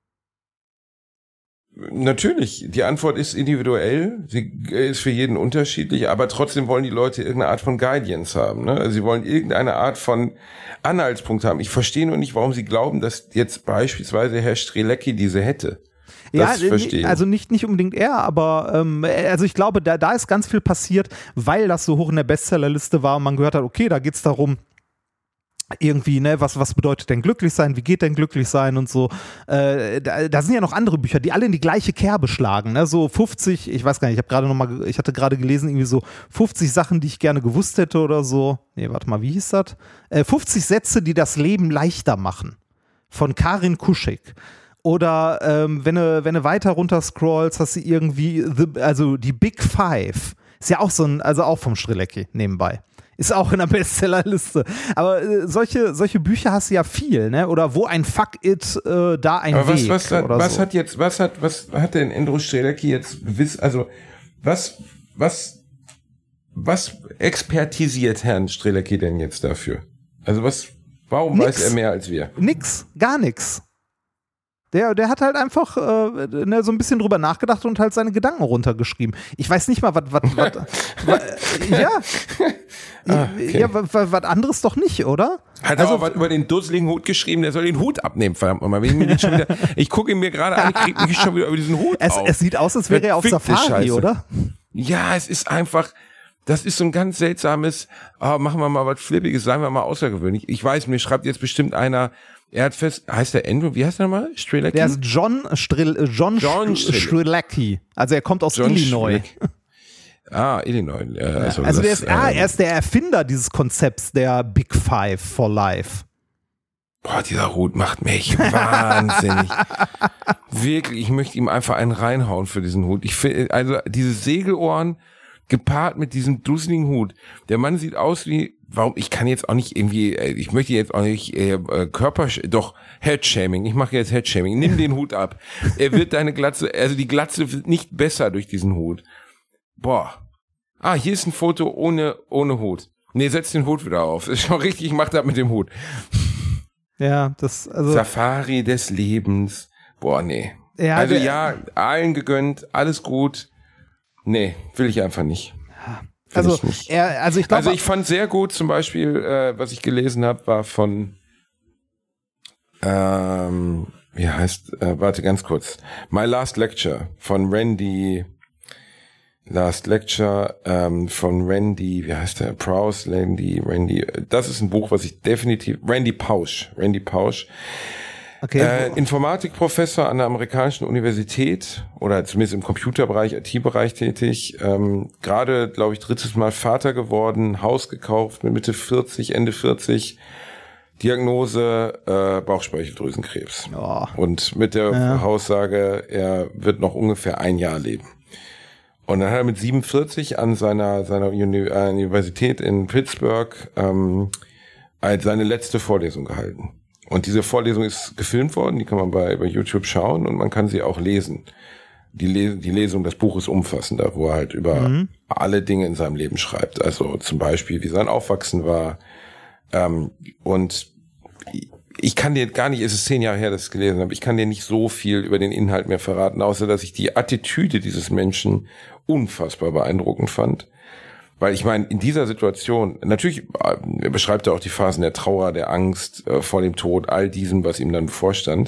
Natürlich, die Antwort ist individuell, sie ist für jeden unterschiedlich, aber trotzdem wollen die Leute irgendeine Art von Guidance haben. Ne? Also sie wollen irgendeine Art von Anhaltspunkt haben. Ich verstehe nur nicht, warum sie glauben, dass jetzt beispielsweise Herr Strelecki diese hätte. Das verstehe ich. Also nicht unbedingt er, aber also ich glaube, da ist ganz viel passiert, weil das so hoch in der Bestsellerliste war und man gehört hat, okay, da geht's darum, irgendwie, ne, was bedeutet denn glücklich sein, wie geht denn glücklich sein und so. Da sind ja noch andere Bücher, die alle in die gleiche Kerbe schlagen, ne, so 50, ich weiß gar nicht, ich hatte gerade gelesen, irgendwie so 50 Sachen, die ich gerne gewusst hätte oder so. Nee, warte mal, wie hieß das? 50 Sätze, die das Leben leichter machen. Von Karin Kuschig. Oder wenn du weiter runter scrollst, hast du irgendwie die Big Five. Ist ja auch auch vom Strzelecki nebenbei. Ist auch in der Bestsellerliste. Aber solche Bücher hast du ja viel, ne? Oder wo ein Fuck it, da ein aber Weg. Was hat denn Endre Strzelecki jetzt gewiss, also was expertisiert Herrn Strzelecki denn jetzt dafür? Also warum weiß er mehr als wir? Gar nix. Der hat halt einfach so ein bisschen drüber nachgedacht und halt seine Gedanken runtergeschrieben. Ich weiß nicht mal, was was anderes doch nicht, oder? Hat er auch was über den dusseligen Hut geschrieben, der soll den Hut abnehmen, verdammt nochmal. Ich gucke ihn mir gerade an, ich kriege mich schon wieder über diesen Hut auf. Es sieht aus, als wäre er auf Safari, oder? Ja, es ist einfach, das ist so ein ganz seltsames, machen wir mal was Flippiges, seien wir mal außergewöhnlich. Ich weiß, mir schreibt jetzt bestimmt einer, heißt der Andrew, wie heißt der nochmal? Strzelecki? Der ist John Strzelecki. Also er kommt aus Illinois. Illinois. Also er ist der Erfinder dieses Konzepts der Big Five for Life. Boah, dieser Hut macht mich wahnsinnig. Wirklich, ich möchte ihm einfach einen reinhauen für diesen Hut. Ich finde, also diese Segelohren gepaart mit diesem dusseligen Hut. Der Mann sieht aus wie, ich kann jetzt auch nicht irgendwie, ich möchte jetzt auch nicht Headshaming. Ich mache jetzt Headshaming. Nimm den Hut ab. Er wird deine Glatze, also die Glatze wird nicht besser durch diesen Hut. Boah. Hier ist ein Foto ohne Hut. Nee, setz den Hut wieder auf. Ist schon richtig, ich mach das mit dem Hut. Ja, Safari des Lebens. Boah, nee. Ja, also allen gegönnt, alles gut. Nee, will ich einfach nicht. Ich fand sehr gut zum Beispiel, was ich gelesen habe, war von warte ganz kurz. My Last Lecture von Randy wie heißt der? Prowse, Randy. Das ist ein Buch, was ich definitiv, Randy Pausch. Okay. Informatikprofessor an der amerikanischen Universität oder zumindest im Computerbereich, IT-Bereich tätig. Gerade, glaube ich, 3. Mal Vater geworden, Haus gekauft mit Mitte 40, Ende 40. Diagnose Bauchspeicheldrüsenkrebs. Oh. Und mit der Aussage, er wird noch ungefähr 1 Jahr leben. Und dann hat er mit 47 an seiner Universität in Pittsburgh seine letzte Vorlesung gehalten. Und diese Vorlesung ist gefilmt worden, die kann man bei YouTube schauen und man kann sie auch lesen. Die Lesung, das Buch ist umfassender, wo er halt über alle Dinge in seinem Leben schreibt. Also zum Beispiel, wie sein Aufwachsen war. Und ich kann dir gar nicht, es ist 10 Jahre her, dass ich es gelesen habe, ich kann dir nicht so viel über den Inhalt mehr verraten, außer dass ich die Attitüde dieses Menschen unfassbar beeindruckend fand. Weil ich meine, in dieser Situation, natürlich beschreibt er auch die Phasen der Trauer, der Angst vor dem Tod, all diesem, was ihm dann bevorstand,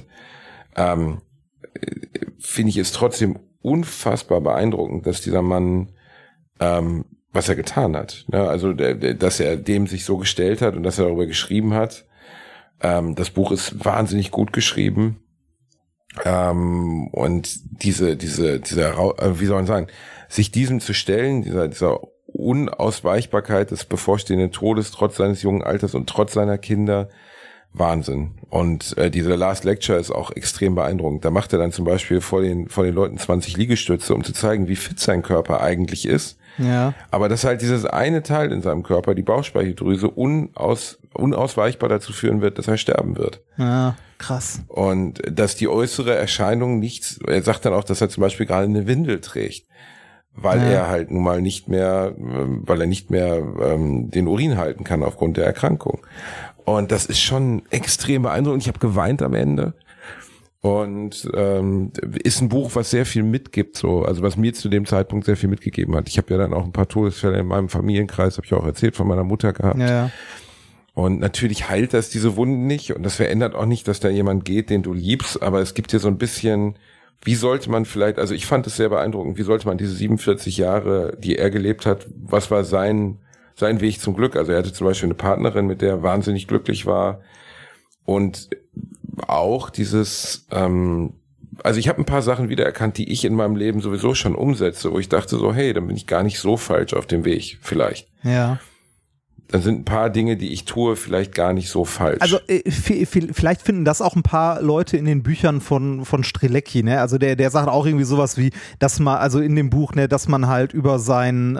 finde ich es trotzdem unfassbar beeindruckend, dass dieser Mann, was er getan hat. Ne? Also, dass er dem sich so gestellt hat und dass er darüber geschrieben hat. Das Buch ist wahnsinnig gut geschrieben. Und diese, wie soll man sagen, sich diesem zu stellen, dieser Unausweichbarkeit des bevorstehenden Todes, trotz seines jungen Alters und trotz seiner Kinder, Wahnsinn. Und diese Last Lecture ist auch extrem beeindruckend. Da macht er dann zum Beispiel vor den Leuten 20 Liegestütze, um zu zeigen, wie fit sein Körper eigentlich ist. Ja. Aber dass halt dieses eine Teil in seinem Körper, die Bauchspeicheldrüse, unausweichbar dazu führen wird, dass er sterben wird. Ja, krass. Und dass die äußere Erscheinung nichts, er sagt dann auch, dass er zum Beispiel gerade eine Windel trägt. Weil er halt nun mal nicht mehr den Urin halten kann aufgrund der Erkrankung. Und das ist schon extrem beeindruckend. Ich habe geweint am Ende. Und ist ein Buch, was sehr viel mitgibt, so, also was mir zu dem Zeitpunkt sehr viel mitgegeben hat. Ich habe ja dann auch ein paar Todesfälle in meinem Familienkreis, habe ich auch erzählt, von meiner Mutter gehabt. Ja. Und natürlich heilt das diese Wunden nicht und das verändert auch nicht, dass da jemand geht, den du liebst, aber es gibt dir so ein bisschen, wie sollte man vielleicht, also ich fand es sehr beeindruckend, wie sollte man diese 47 Jahre, die er gelebt hat, was war sein Weg zum Glück? Also er hatte zum Beispiel eine Partnerin, mit der er wahnsinnig glücklich war und auch dieses, also ich habe ein paar Sachen wiedererkannt, die ich in meinem Leben sowieso schon umsetze, wo ich dachte so, hey, dann bin ich gar nicht so falsch auf dem Weg, vielleicht. Ja. dann sind ein paar Dinge, die ich tue, vielleicht gar nicht so falsch. Also vielleicht finden das auch ein paar Leute in den Büchern von Strelecki, ne? Also der sagt auch irgendwie sowas wie, dass man, also in dem Buch, ne, dass man halt über sein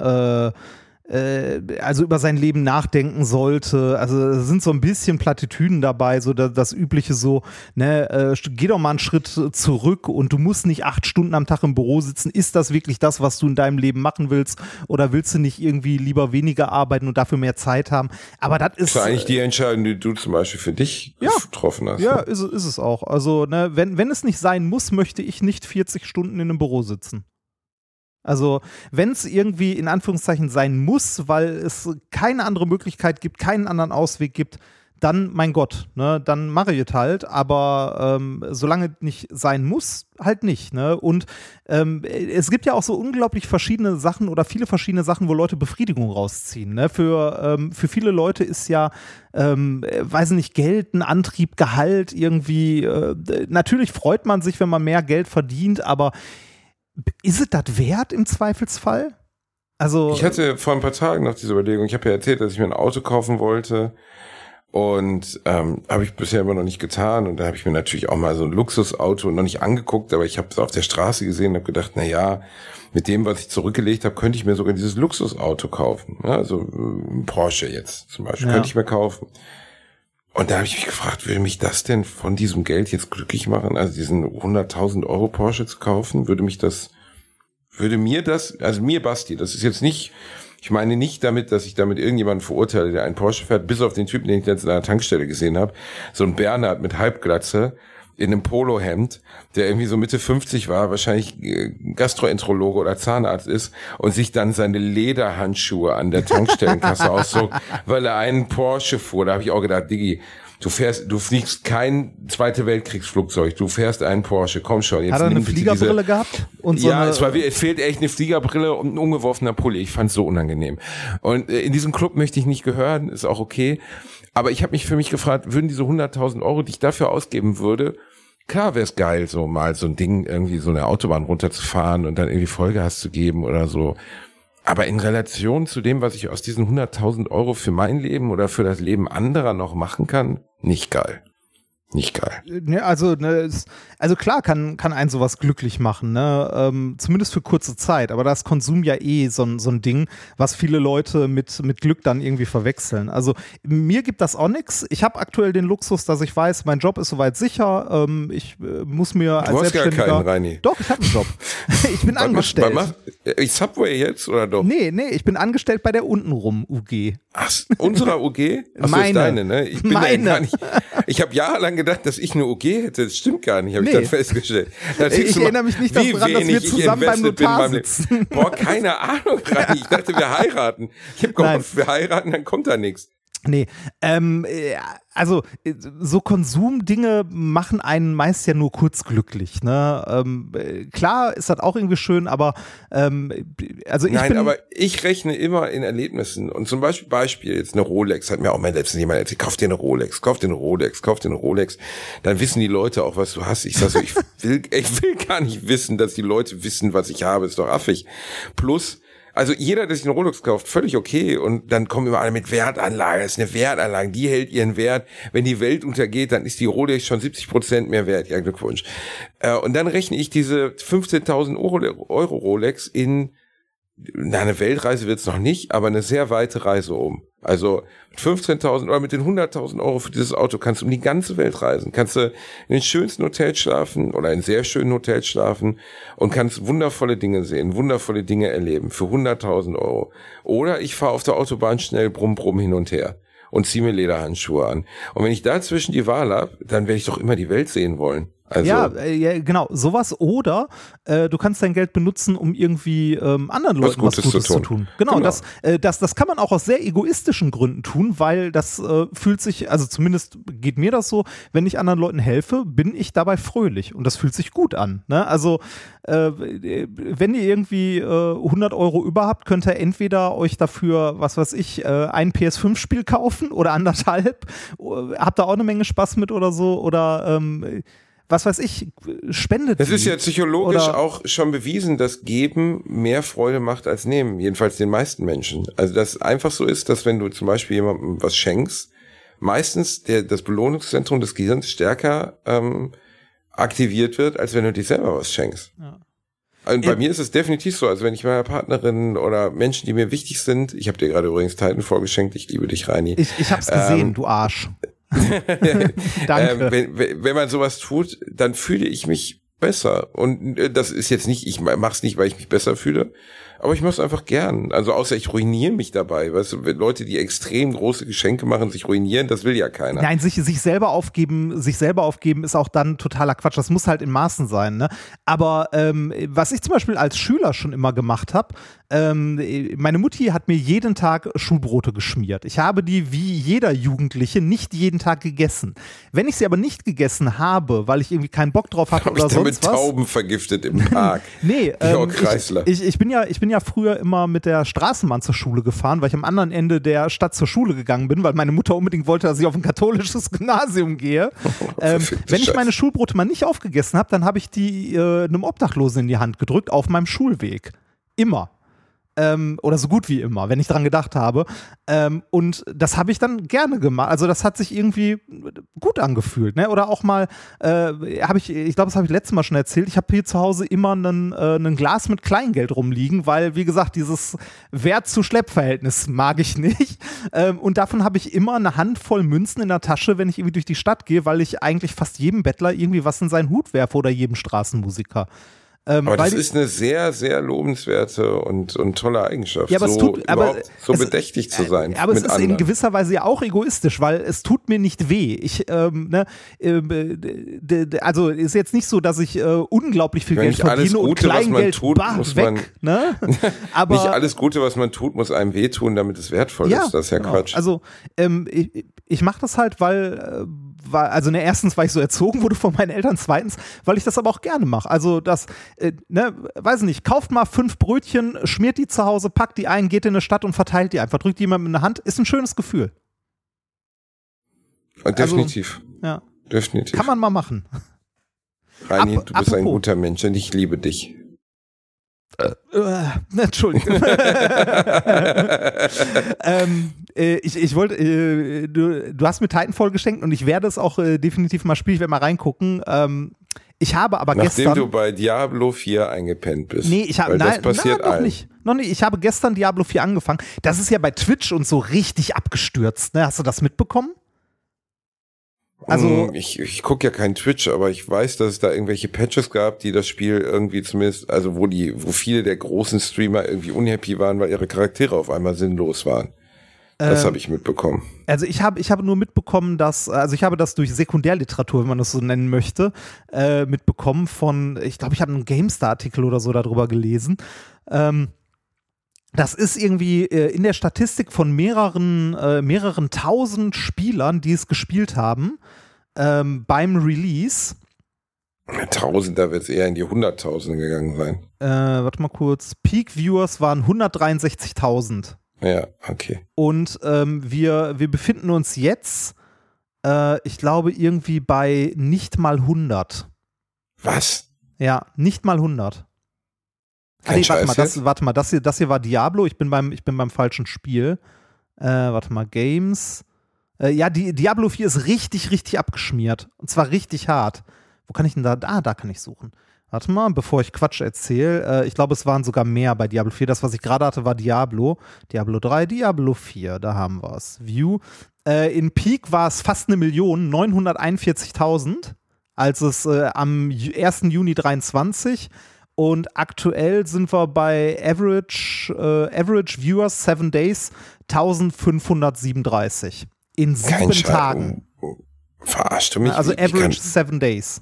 über sein Leben nachdenken sollte. Also es sind so ein bisschen Plattitüden dabei, so das übliche so, ne, geh doch mal einen Schritt zurück und du musst nicht 8 Stunden am Tag im Büro sitzen. Ist das wirklich das, was du in deinem Leben machen willst? Oder willst du nicht irgendwie lieber weniger arbeiten und dafür mehr Zeit haben? Aber das ist eigentlich die Entscheidung, die du zum Beispiel für dich getroffen hast. Ja, ne? ist es auch. Also, ne, wenn es nicht sein muss, möchte ich nicht 40 Stunden in einem Büro sitzen. Also, wenn es irgendwie in Anführungszeichen sein muss, weil es keine andere Möglichkeit gibt, keinen anderen Ausweg gibt, dann, mein Gott, ne, dann mache ich es halt, aber solange nicht sein muss, halt nicht, ne? Und es gibt ja auch so unglaublich verschiedene Sachen oder viele verschiedene Sachen, wo Leute Befriedigung rausziehen, ne? Für viele Leute ist ja, weiß nicht, Geld, ein Antrieb, Gehalt irgendwie, natürlich freut man sich, wenn man mehr Geld verdient, aber ist es das wert im Zweifelsfall? Also Ich hatte vor ein paar Tagen noch diese Überlegung, ich habe ja erzählt, dass ich mir ein Auto kaufen wollte und habe ich bisher immer noch nicht getan und da habe ich mir natürlich auch mal so ein Luxusauto noch nicht angeguckt, aber ich habe es auf der Straße gesehen und habe gedacht, na ja, mit dem, was ich zurückgelegt habe, könnte ich mir sogar dieses Luxusauto kaufen. Ja, also ein Porsche jetzt zum Beispiel, könnte ich mir kaufen. Und da habe ich mich gefragt, würde mich das denn von diesem Geld jetzt glücklich machen, also diesen 100.000 Euro Porsche zu kaufen? Würde mir das, also mir Basti, das ist jetzt nicht, ich meine nicht damit, dass ich damit irgendjemanden verurteile, der einen Porsche fährt, bis auf den Typen, den ich jetzt in einer Tankstelle gesehen habe, so ein Bernhard mit Halbglatze in einem Polohemd, der irgendwie so Mitte 50 war, wahrscheinlich Gastroenterologe oder Zahnarzt ist und sich dann seine Lederhandschuhe an der Tankstellenkasse auszog, weil er einen Porsche fuhr. Da habe ich auch gedacht, Diggi, du fliegst kein Zweite Weltkriegsflugzeug, du fährst einen Porsche, komm schon. Jetzt hat er eine Fliegerbrille gehabt? Und so es fehlt echt eine Fliegerbrille und ein ungeworfener Pulli. Ich fand's so unangenehm. Und in diesem Club möchte ich nicht gehören, ist auch okay. Aber ich habe mich für mich gefragt, würden diese 100.000 Euro, die ich dafür ausgeben würde, klar wäre es geil, so mal so ein Ding, irgendwie so eine Autobahn runterzufahren und dann irgendwie Vollgas zu geben oder so. Aber in Relation zu dem, was ich aus diesen 100.000 Euro für mein Leben oder für das Leben anderer noch machen kann, nicht geil. Nicht geil. Ne, also klar kann einen sowas glücklich machen, ne? Zumindest für kurze Zeit, aber da ist Konsum ja so ein Ding, was viele Leute mit Glück dann irgendwie verwechseln. Also mir gibt das auch nichts. Ich habe aktuell den Luxus, dass ich weiß, mein Job ist soweit sicher. Ich muss mir als Selbstständiger... Du hast gar keinen, Reini. Doch, ich habe einen Job. Ich bin angestellt. Subway jetzt oder doch? Nee, ich bin angestellt bei der Untenrum UG. Ach, unserer UG? Ach, so, ist deine, ne? Ich bin gar nicht. Ich habe jahrelang gedacht, dass ich eine UG hätte. Das stimmt gar nicht, habe ich dann festgestellt. Ich erinnere mich nicht daran, dass wir zusammen beim Notar sitzen. Boah, keine Ahnung, Rani. Ich dachte, wir heiraten. Ich habe gehofft, wir heiraten, dann kommt da nichts. Nee, also so Konsumdinge machen einen meist ja nur kurz glücklich, ne? Klar ist das auch irgendwie schön, aber aber ich rechne immer in Erlebnissen und zum Beispiel jetzt eine Rolex, hat mir auch mal letztens jemand erzählt, kauf dir eine Rolex, kauf dir eine Rolex, dann wissen die Leute auch, was du hast. Ich sag so, ich will gar nicht wissen, dass die Leute wissen, was ich habe, ist doch affig. Plus, also jeder, der sich eine Rolex kauft, völlig okay. Und dann kommen immer alle mit Wertanlage. Das ist eine Wertanlage, die hält ihren Wert. Wenn die Welt untergeht, dann ist die Rolex schon 70% mehr wert. Ja, Glückwunsch. Und dann rechne ich diese 15.000 Euro Rolex in, eine Weltreise wird's noch nicht, aber eine sehr weite Reise um. Also mit 15.000 oder mit den 100.000 Euro für dieses Auto kannst du um die ganze Welt reisen. Kannst du in den schönsten Hotels schlafen oder in sehr schönen Hotels schlafen und kannst wundervolle Dinge sehen, wundervolle Dinge erleben für 100.000 Euro. Oder ich fahre auf der Autobahn schnell brumm hin und her und ziehe mir Lederhandschuhe an. Und wenn ich dazwischen die Wahl habe, dann werde ich doch immer die Welt sehen wollen. Also, ja, genau, sowas oder du kannst dein Geld benutzen, um irgendwie anderen Leuten was Gutes zu tun. Genau. Das kann man auch aus sehr egoistischen Gründen tun, weil das fühlt sich, also zumindest geht mir das so, wenn ich anderen Leuten helfe, bin ich dabei fröhlich und das fühlt sich gut an. Ne? Also wenn ihr irgendwie 100 Euro über habt, könnt ihr entweder euch dafür, was weiß ich, ein PS5-Spiel kaufen oder anderthalb, habt da auch eine Menge Spaß mit oder so oder was weiß ich, spendet Es ist sie. ja psychologisch Oder- auch schon bewiesen, dass Geben mehr Freude macht als Nehmen, jedenfalls den meisten Menschen. Also dass einfach so ist, dass wenn du zum Beispiel jemandem was schenkst, meistens das Belohnungszentrum des Gehirns stärker aktiviert wird, als wenn du dir selber was schenkst. Ja. Und bei mir ist es definitiv so, also wenn ich meiner Partnerin oder Menschen, die mir wichtig sind, ich habe dir gerade übrigens Titanfall geschenkt, ich liebe dich, Reini. Ich hab's gesehen, du Arsch. Danke. Wenn man sowas tut, dann fühle ich mich besser. Und das ist jetzt nicht, ich mach's nicht, weil ich mich besser fühle, aber ich mach's einfach gern. Also außer ich ruiniere mich dabei. Weißt du, wenn Leute, die extrem große Geschenke machen, sich ruinieren, das will ja keiner. Nein, sich selber aufgeben ist auch dann totaler Quatsch. Das muss halt in Maßen sein, ne? Aber was ich zum Beispiel als Schüler schon immer gemacht habe, meine Mutti hat mir jeden Tag Schulbrote geschmiert. Ich habe die wie jeder Jugendliche nicht jeden Tag gegessen. Wenn ich sie aber nicht gegessen habe, weil ich irgendwie keinen Bock drauf hatte oder sonst mit was. Tauben vergiftet im Park. Nee, Georg Kreisler. ich bin ja früher immer mit der Straßenbahn zur Schule gefahren, weil ich am anderen Ende der Stadt zur Schule gegangen bin, weil meine Mutter unbedingt wollte, dass ich auf ein katholisches Gymnasium gehe. Wenn ich meine Schulbrote mal nicht aufgegessen habe, dann habe ich die einem Obdachlosen in die Hand gedrückt auf meinem Schulweg. Immer. Oder so gut wie immer, wenn ich dran gedacht habe. Und das habe ich dann gerne gemacht. Also das hat sich irgendwie gut angefühlt. Ne? Oder auch mal, ich glaube, das habe ich letztes Mal schon erzählt, ich habe hier zu Hause immer ein Glas mit Kleingeld rumliegen, weil, wie gesagt, dieses Wert-zu-Schlepp-Verhältnis mag ich nicht. Und davon habe ich immer eine Handvoll Münzen in der Tasche, wenn ich irgendwie durch die Stadt gehe, weil ich eigentlich fast jedem Bettler irgendwie was in seinen Hut werfe oder jedem Straßenmusiker. Aber das ist eine sehr, sehr lobenswerte und tolle Eigenschaft, ja, aber so bedächtig zu sein. Aber es mit ist anderen. in gewisser Weise ja auch egoistisch, weil es tut mir nicht weh. Also ist jetzt nicht so, dass ich unglaublich viel Geld verdiene und Kleingeld weg. Ne? Aber nicht alles Gute, was man tut, muss einem wehtun, damit es wertvoll ist. Das ist ja Quatsch. Also ich mache das halt, weil erstens, weil ich so erzogen wurde von meinen Eltern, zweitens, weil ich das aber auch gerne mache. Also das, weiß nicht, kauft mal 5 Brötchen, schmiert die zu Hause, packt die ein, geht in eine Stadt und verteilt die einfach, drückt die jemandem in die Hand, ist ein schönes Gefühl. Definitiv. Also, ja. Definitiv. Kann man mal machen. Reini, du bist ein guter Mensch und ich liebe dich. Entschuldigung. Ich wollte, du hast mir Titanfall geschenkt und ich werde es auch definitiv mal spielen, ich werde mal reingucken. Ich habe aber Nachdem gestern... du bei Diablo 4 eingepennt bist. Nee, ich habe... Das passiert noch nicht. Noch nicht. Ich habe gestern Diablo 4 angefangen. Das ist ja bei Twitch und so richtig abgestürzt. Ne? Hast du das mitbekommen? Also ich gucke ja kein Twitch, aber ich weiß, dass es da irgendwelche Patches gab, die das Spiel irgendwie zumindest, also wo viele der großen Streamer irgendwie unhappy waren, weil ihre Charaktere auf einmal sinnlos waren. Das habe ich mitbekommen. Also ich habe nur mitbekommen, ich habe das durch Sekundärliteratur, wenn man das so nennen möchte, mitbekommen von, ich glaube, ich habe einen GameStar-Artikel oder so darüber gelesen. Das ist irgendwie in der Statistik von mehreren tausend Spielern, die es gespielt haben, beim Release. 1000, da wird es eher in die 100.000 gegangen sein. Warte mal kurz. Peak Viewers waren 163.000. Ja, okay. Und wir befinden uns jetzt, ich glaube, irgendwie bei nicht mal 100. Was? Ja, nicht mal 100. Warte mal, das hier war Diablo, ich bin beim falschen Spiel. Warte mal, Games. Ja, Diablo 4 ist richtig, richtig abgeschmiert. Und zwar richtig hart. Wo kann ich denn da? Da kann ich suchen. Warte mal, bevor ich Quatsch erzähle. Ich glaube, es waren sogar mehr bei Diablo 4. Das, was ich gerade hatte, war Diablo. Diablo 3, Diablo 4, da haben wir es. View. In Peak war es fast 1.941.000, als es am 1. Juni 23. Und aktuell sind wir bei Average Viewers 7 Days 1537. In 7 Tagen. Verarscht du mich? Also Average 7 Days.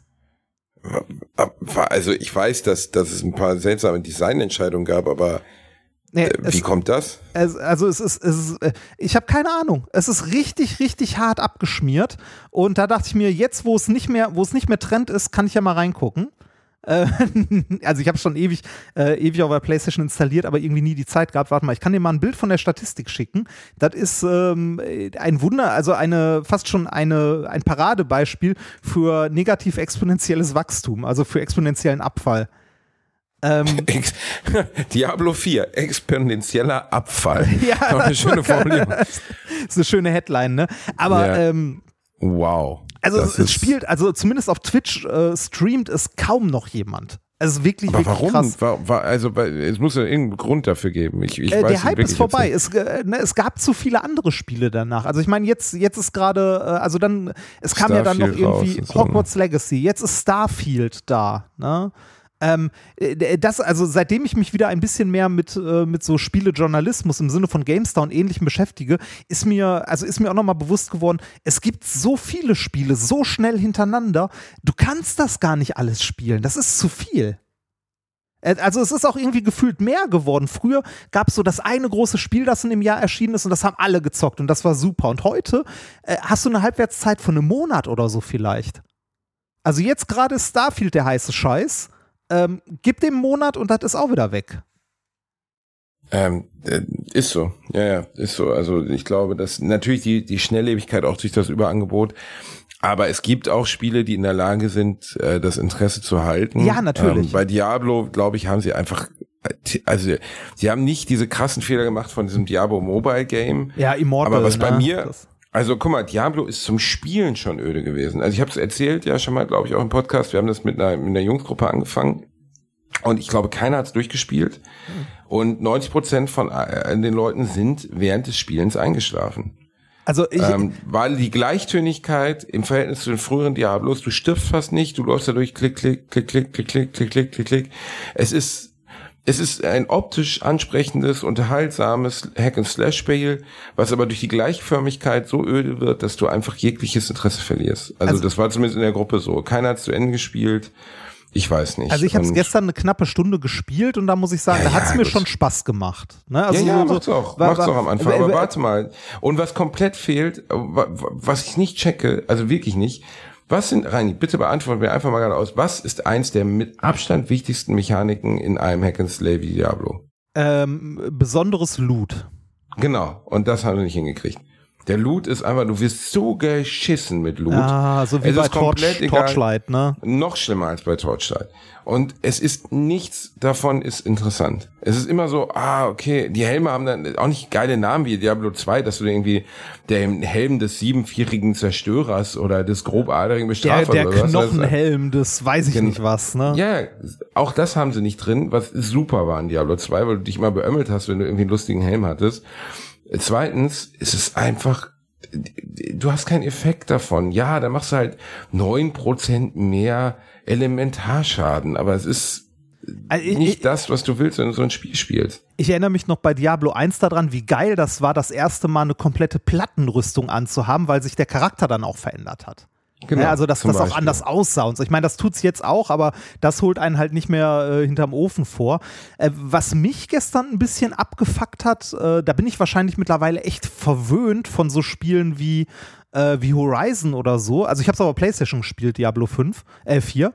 Also ich weiß, dass es ein paar seltsame Designentscheidungen gab, aber wie kommt das? Ich habe keine Ahnung. Es ist richtig, richtig hart abgeschmiert. Und da dachte ich mir, jetzt, wo es nicht mehr Trend ist, kann ich ja mal reingucken. Also ich habe schon ewig auf der PlayStation installiert, aber irgendwie nie die Zeit gehabt. Warte mal, ich kann dir mal ein Bild von der Statistik schicken. Das ist ein Wunder, also fast schon ein Paradebeispiel für negativ exponentielles Wachstum, also für exponentiellen Abfall. Diablo 4, exponentieller Abfall. Ja, eine schöne Formulierung. Das ist eine schöne Headline, ne? Aber ja. Wow. Also es spielt, also zumindest auf Twitch streamt es kaum noch jemand. Also wirklich, aber wirklich warum? krass. Es muss ja irgendeinen Grund dafür geben. Ich weiß der Hype nicht, ist vorbei. Es gab zu viele andere Spiele danach. Also ich meine, jetzt ist gerade, es kam ja dann noch irgendwie Hogwarts Legacy. Jetzt ist Starfield da, ne? Also seitdem ich mich wieder ein bisschen mehr mit so Spielejournalismus im Sinne von GameStar und Ähnlichem beschäftige, ist mir auch nochmal bewusst geworden, es gibt so viele Spiele so schnell hintereinander, du kannst das gar nicht alles spielen, das ist zu viel. Also es ist auch irgendwie gefühlt mehr geworden. Früher gab es so das eine große Spiel, das in dem Jahr erschienen ist und das haben alle gezockt und das war super. Und heute hast du eine Halbwertszeit von einem Monat oder so vielleicht. Also jetzt gerade ist Starfield der heiße Scheiß. Gib dem einen Monat und das ist auch wieder weg. Ist so. Ja, ist so. Also ich glaube, dass natürlich die Schnelllebigkeit auch durch das Überangebot, aber es gibt auch Spiele, die in der Lage sind, das Interesse zu halten. Ja, natürlich. Bei Diablo, glaube ich, haben sie einfach, also sie haben nicht diese krassen Fehler gemacht von diesem Diablo Mobile Game. Ja, Immortal. Aber was bei mir... Also guck mal, Diablo ist zum Spielen schon öde gewesen. Also ich habe es erzählt, ja schon mal, glaube ich, auch im Podcast. Wir haben das mit einer Jungsgruppe angefangen und ich glaube, keiner hat es durchgespielt. Und 90% von den Leuten sind während des Spielens eingeschlafen. Also weil die Gleichtönigkeit im Verhältnis zu den früheren Diablos, du stirbst fast nicht, du läufst dadurch, klick, klick, klick, klick, klick, klick, klick, klick, klick, klick. Es ist ein optisch ansprechendes, unterhaltsames Hack-and-Slash-Spiel, was aber durch die Gleichförmigkeit so öde wird, dass du einfach jegliches Interesse verlierst. Also das war zumindest in der Gruppe so. Keiner hat es zu Ende gespielt. Ich weiß nicht. Also ich habe es gestern eine knappe Stunde gespielt und da muss ich sagen, da hat es mir schon Spaß gemacht. Ne? Also macht's auch am Anfang. Aber warte mal. Und was komplett fehlt, was ich nicht checke, also wirklich nicht, Reini, bitte beantworten wir einfach mal gerade aus, was ist eins der mit Abstand wichtigsten Mechaniken in einem Hack-and-Slay wie Diablo? Besonderes Loot. Genau, und das haben wir nicht hingekriegt. Der Loot ist einfach, du wirst so geschissen mit Loot. Ah, so wie bei Torchlight, ne? Noch schlimmer als bei Torchlight. Und es ist nichts davon ist interessant. Es ist immer so, okay, die Helme haben dann auch nicht geile Namen wie Diablo 2, dass du irgendwie der Helm des 7-4-jährigen Zerstörers oder des grobaderigen Bestrafers der oder was. Der Knochenhelm des weiß ich nicht was, ne? Ja, auch das haben sie nicht drin, was super war in Diablo 2, weil du dich mal beömmelt hast, wenn du irgendwie einen lustigen Helm hattest. Zweitens ist es einfach, du hast keinen Effekt davon. Ja, da machst du halt 9% mehr Elementarschaden, aber es ist nicht das, was du willst, wenn du so ein Spiel spielst. Ich erinnere mich noch bei Diablo 1 daran, wie geil das war, das erste Mal eine komplette Plattenrüstung anzuhaben, weil sich der Charakter dann auch verändert hat. Genau, ja, also dass das auch anders aussah und so. Ich meine, das tut's jetzt auch, aber das holt einen halt nicht mehr hinterm Ofen vor. Was mich gestern ein bisschen abgefuckt hat, da bin ich wahrscheinlich mittlerweile echt verwöhnt von so Spielen wie Horizon oder so. Also ich habe es aber PlayStation gespielt, Diablo 4.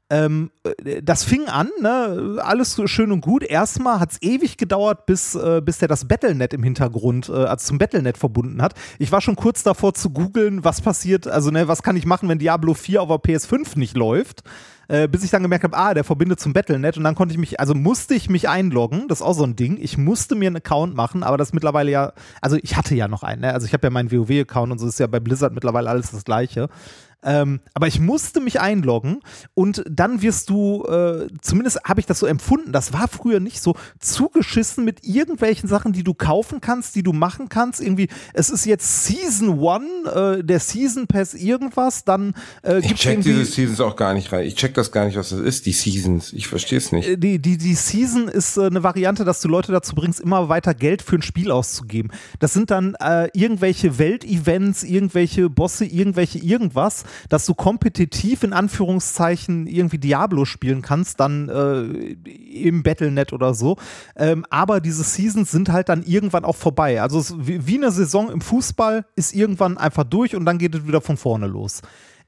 Das fing an, ne? Alles schön und gut. Erstmal hat es ewig gedauert, bis der das Battle.net im Hintergrund zum Battle.net verbunden hat. Ich war schon kurz davor zu googeln, was passiert, also was kann ich machen, wenn Diablo 4 auf der PS5 nicht läuft. Bis ich dann gemerkt habe, der verbindet zum Battle.net und dann musste ich mich einloggen, das ist auch so ein Ding, ich musste mir einen Account machen, aber das mittlerweile ja, also ich hatte ja noch einen, ne? Also ich habe ja meinen WoW-Account und so, ist ja bei Blizzard mittlerweile alles das Gleiche. Aber ich musste mich einloggen und dann wirst du, zumindest habe ich das so empfunden, das war früher nicht so, zugeschissen mit irgendwelchen Sachen, die du kaufen kannst, die du machen kannst. Irgendwie, es ist jetzt Season 1, der Season Pass irgendwas, dann ich check diese Seasons auch gar nicht rein. Ich check das gar nicht, was das ist, die Seasons. Ich verstehe es nicht. Die Season ist eine Variante, dass du Leute dazu bringst, immer weiter Geld für ein Spiel auszugeben. Das sind dann irgendwelche Weltevents, irgendwelche Bosse, irgendwas, dass du kompetitiv in Anführungszeichen irgendwie Diablo spielen kannst, dann im Battle.net oder so. Aber diese Seasons sind halt dann irgendwann auch vorbei. Also wie eine Saison im Fußball ist irgendwann einfach durch und dann geht es wieder von vorne los.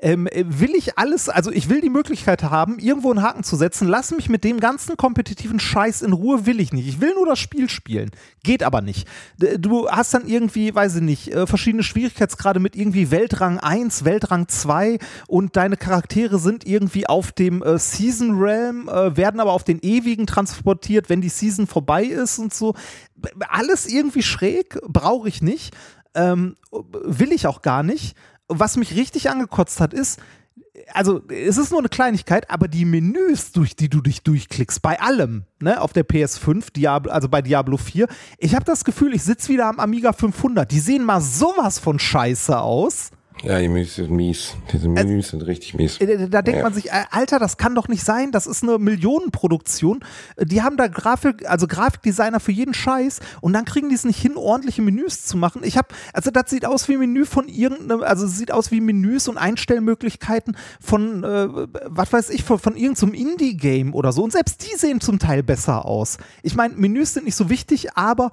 will ich alles, also ich will die Möglichkeit haben, irgendwo einen Haken zu setzen, lass mich mit dem ganzen kompetitiven Scheiß in Ruhe, will ich nicht. Ich will nur das Spiel spielen. Geht aber nicht. Du hast dann irgendwie, weiß ich nicht, verschiedene Schwierigkeitsgrade mit irgendwie Weltrang 1, Weltrang 2 und deine Charaktere sind irgendwie auf dem Season Realm, werden aber auf den ewigen transportiert, wenn die Season vorbei ist und so. Alles irgendwie schräg, brauche ich nicht. Will ich auch gar nicht. Was mich richtig angekotzt hat, ist, also es ist nur eine Kleinigkeit, aber die Menüs, durch die du dich durchklickst, bei allem, ne, auf der PS5, also bei Diablo 4, ich habe das Gefühl, ich sitze wieder am Amiga 500. Die sehen mal sowas von scheiße aus. Ja, die Menüs sind mies. Diese Menüs sind richtig mies. Da denkt man sich, Alter, das kann doch nicht sein, das ist eine Millionenproduktion. Die haben da Grafikdesigner für jeden Scheiß und dann kriegen die es nicht hin, ordentliche Menüs zu machen. Also das sieht aus wie ein Menü von sieht aus wie Menüs und Einstellmöglichkeiten von, was weiß ich, von irgendeinem Indie-Game oder so. Und selbst die sehen zum Teil besser aus. Ich meine, Menüs sind nicht so wichtig, aber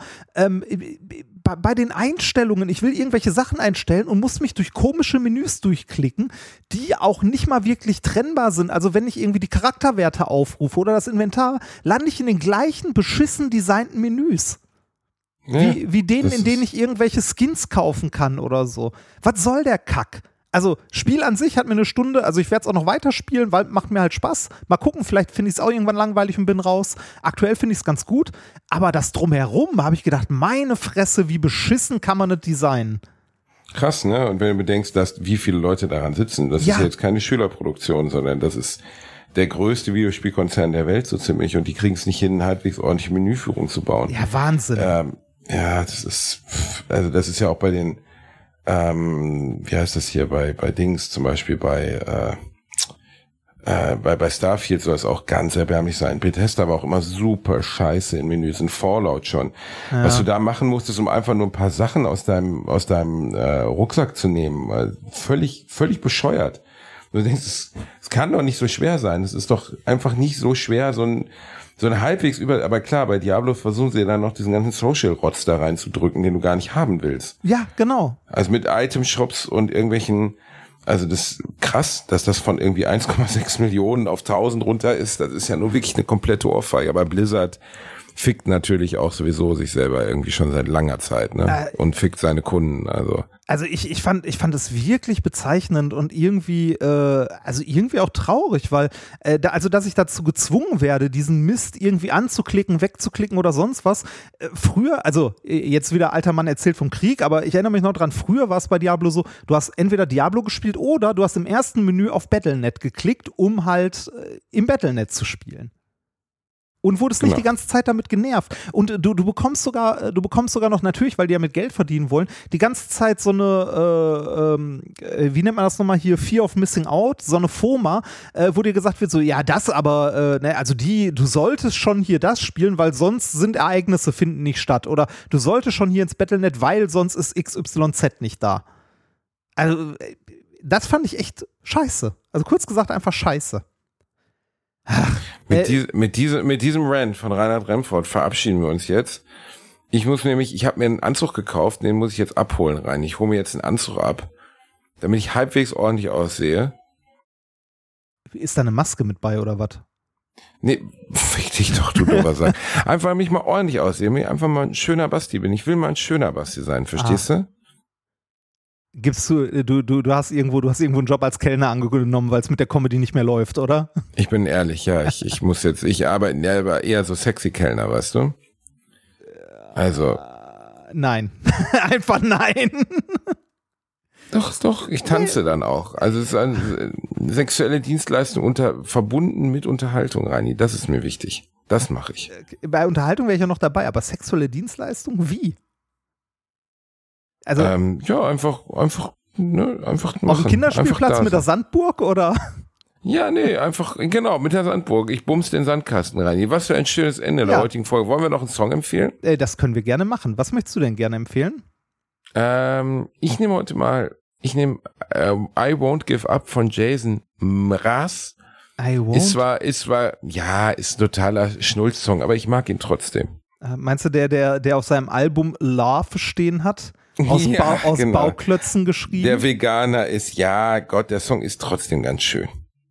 bei den Einstellungen, ich will irgendwelche Sachen einstellen und muss mich durch komische Menüs durchklicken, die auch nicht mal wirklich trennbar sind. Also wenn ich irgendwie die Charakterwerte aufrufe oder das Inventar, lande ich in den gleichen beschissen designten Menüs. Ja, wie denen, in denen ich irgendwelche Skins kaufen kann oder so. Was soll der Kack? Also Spiel an sich hat mir eine Stunde, also ich werde es auch noch weiterspielen, weil macht mir halt Spaß. Mal gucken, vielleicht finde ich es auch irgendwann langweilig und bin raus. Aktuell finde ich es ganz gut, aber das Drumherum habe ich gedacht, meine Fresse, wie beschissen kann man das designen? Krass, ne? Und wenn du bedenkst, wie viele Leute daran sitzen, das ist ja jetzt keine Schülerproduktion, sondern das ist der größte Videospielkonzern der Welt so ziemlich und die kriegen es nicht hin, halbwegs ordentliche Menüführung zu bauen. Ja, Wahnsinn. Ja, das ist ja auch bei den wie heißt das hier bei Dings, zum Beispiel bei Starfield soll es auch ganz erbärmlich sein. Bethesda war auch immer super scheiße in Menüs, in Fallout schon. Ja. Was du da machen musstest, um einfach nur ein paar Sachen aus deinem Rucksack zu nehmen, völlig bescheuert. Du denkst, es kann doch nicht so schwer sein. Es ist doch einfach nicht so schwer, so ein halbwegs aber klar, bei Diablo versuchen sie dann noch diesen ganzen Social-Rotz da reinzudrücken, den du gar nicht haben willst. Ja, genau. Also mit Item-Shops und irgendwelchen, also das ist krass, dass das von irgendwie 1,6 Millionen auf 1000 runter ist. Das ist ja nur wirklich eine komplette Ohrfeige. Aber Blizzard fickt natürlich auch sowieso sich selber irgendwie schon seit langer Zeit, ne? Und fickt seine Kunden, also. Also ich fand es wirklich bezeichnend und irgendwie auch traurig, weil dass ich dazu gezwungen werde, diesen Mist irgendwie anzuklicken, wegzuklicken oder sonst was. Früher, also jetzt wieder alter Mann erzählt vom Krieg, aber ich erinnere mich noch dran, früher war es bei Diablo so, du hast entweder Diablo gespielt oder du hast im ersten Menü auf Battle.net geklickt, um halt im Battle.net zu spielen. Und wurdest nicht die ganze Zeit damit genervt. Und du bekommst sogar noch natürlich, weil die ja mit Geld verdienen wollen, die ganze Zeit so eine, wie nennt man das nochmal hier, Fear of Missing Out, so eine FOMA, wo dir gesagt wird, so, ja, das aber, also du solltest schon hier das spielen, weil sonst sind Ereignisse finden nicht statt. Oder du solltest schon hier ins Battle.net, weil sonst ist XYZ nicht da. Also, das fand ich echt scheiße. Also kurz gesagt einfach scheiße. Mit diesem Rant von Reinhard Remford verabschieden wir uns jetzt. Ich habe mir einen Anzug gekauft, den muss ich jetzt abholen rein. Ich hole mir jetzt einen Anzug ab, damit ich halbwegs ordentlich aussehe. Ist da eine Maske mit bei oder was? Nee, fick dich doch, du doofer Sack. Einfach, damit ich mal ordentlich aussehe, damit ich einfach mal ein schöner Basti bin. Ich will mal ein schöner Basti sein, verstehst du? Gibst du hast irgendwo einen Job als Kellner angenommen, weil es mit der Comedy nicht mehr läuft, oder? Ich bin ehrlich, ja, ich arbeite aber eher so sexy Kellner, weißt du? Also. Nein. Einfach nein. Doch, ich tanze dann auch. Also es ist eine sexuelle Dienstleistung verbunden mit Unterhaltung, Reini, das ist mir wichtig. Das mache ich. Bei Unterhaltung wäre ich ja noch dabei, aber sexuelle Dienstleistung, wie? Also ja, einfach machen. Auf dem Kinderspielplatz mit der Sandburg, oder? Ja, nee, einfach, genau, mit der Sandburg. Ich bums den Sandkasten rein. Was für ein schönes Ende der heutigen Folge. Wollen wir noch einen Song empfehlen? Das können wir gerne machen. Was möchtest du denn gerne empfehlen? Ich nehme I Won't Give Up von Jason Mraz. Ist ein totaler Schnulzsong, aber ich mag ihn trotzdem. Meinst du der auf seinem Album Love stehen hat? Aus genau. Bauklötzen geschrieben. Der Veganer ist, ja Gott, der Song ist trotzdem ganz schön.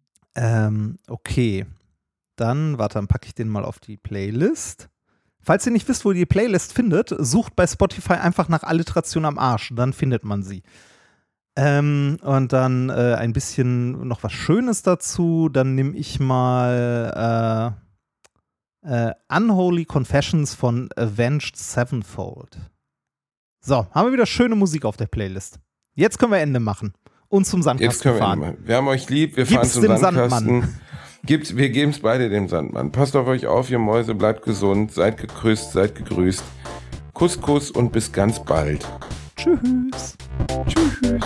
Okay. Dann packe ich den mal auf die Playlist. Falls ihr nicht wisst, wo ihr die Playlist findet, sucht bei Spotify einfach nach Alliteration am Arsch. Dann findet man sie. Und dann ein bisschen noch was Schönes dazu. Dann nehme ich mal Unholy Confessions von Avenged Sevenfold. So, haben wir wieder schöne Musik auf der Playlist. Jetzt können wir Ende machen und zum Sandkasten fahren. Wir haben euch lieb, wir fahren zum Sandkasten. Sandmann. Wir geben es beide dem Sandmann. Passt auf euch auf, ihr Mäuse, bleibt gesund, seid geküsst, seid gegrüßt. Kuss, Kuss und bis ganz bald. Tschüss. Tschüss.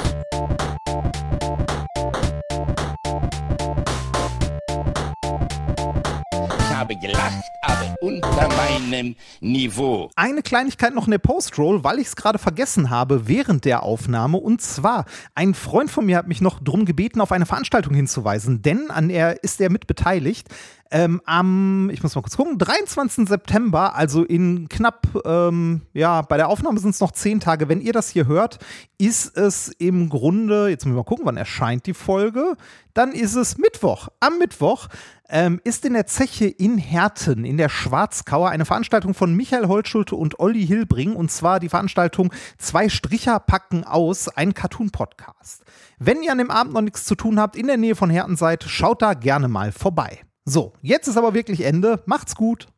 Ich habe gelacht, aber unter meinem Niveau. Eine Kleinigkeit noch in der Post-Roll, weil ich es gerade vergessen habe während der Aufnahme. Und zwar, ein Freund von mir hat mich noch darum gebeten, auf eine Veranstaltung hinzuweisen, denn an er ist er mit beteiligt. Ich muss mal kurz gucken, 23. September, also in knapp, bei der Aufnahme sind es noch 10 Tage. Wenn ihr das hier hört, ist es im Grunde, jetzt müssen wir mal gucken, wann erscheint die Folge, dann ist es Mittwoch. Am Mittwoch ist in der Zeche in Herten, in der Schwarzkauer, eine Veranstaltung von Michael Holtschulte und Olli Hilbring, und zwar die Veranstaltung 2 Stricher packen aus, ein Cartoon-Podcast. Wenn ihr an dem Abend noch nichts zu tun habt, in der Nähe von Herten seid, schaut da gerne mal vorbei. So, jetzt ist aber wirklich Ende. Macht's gut.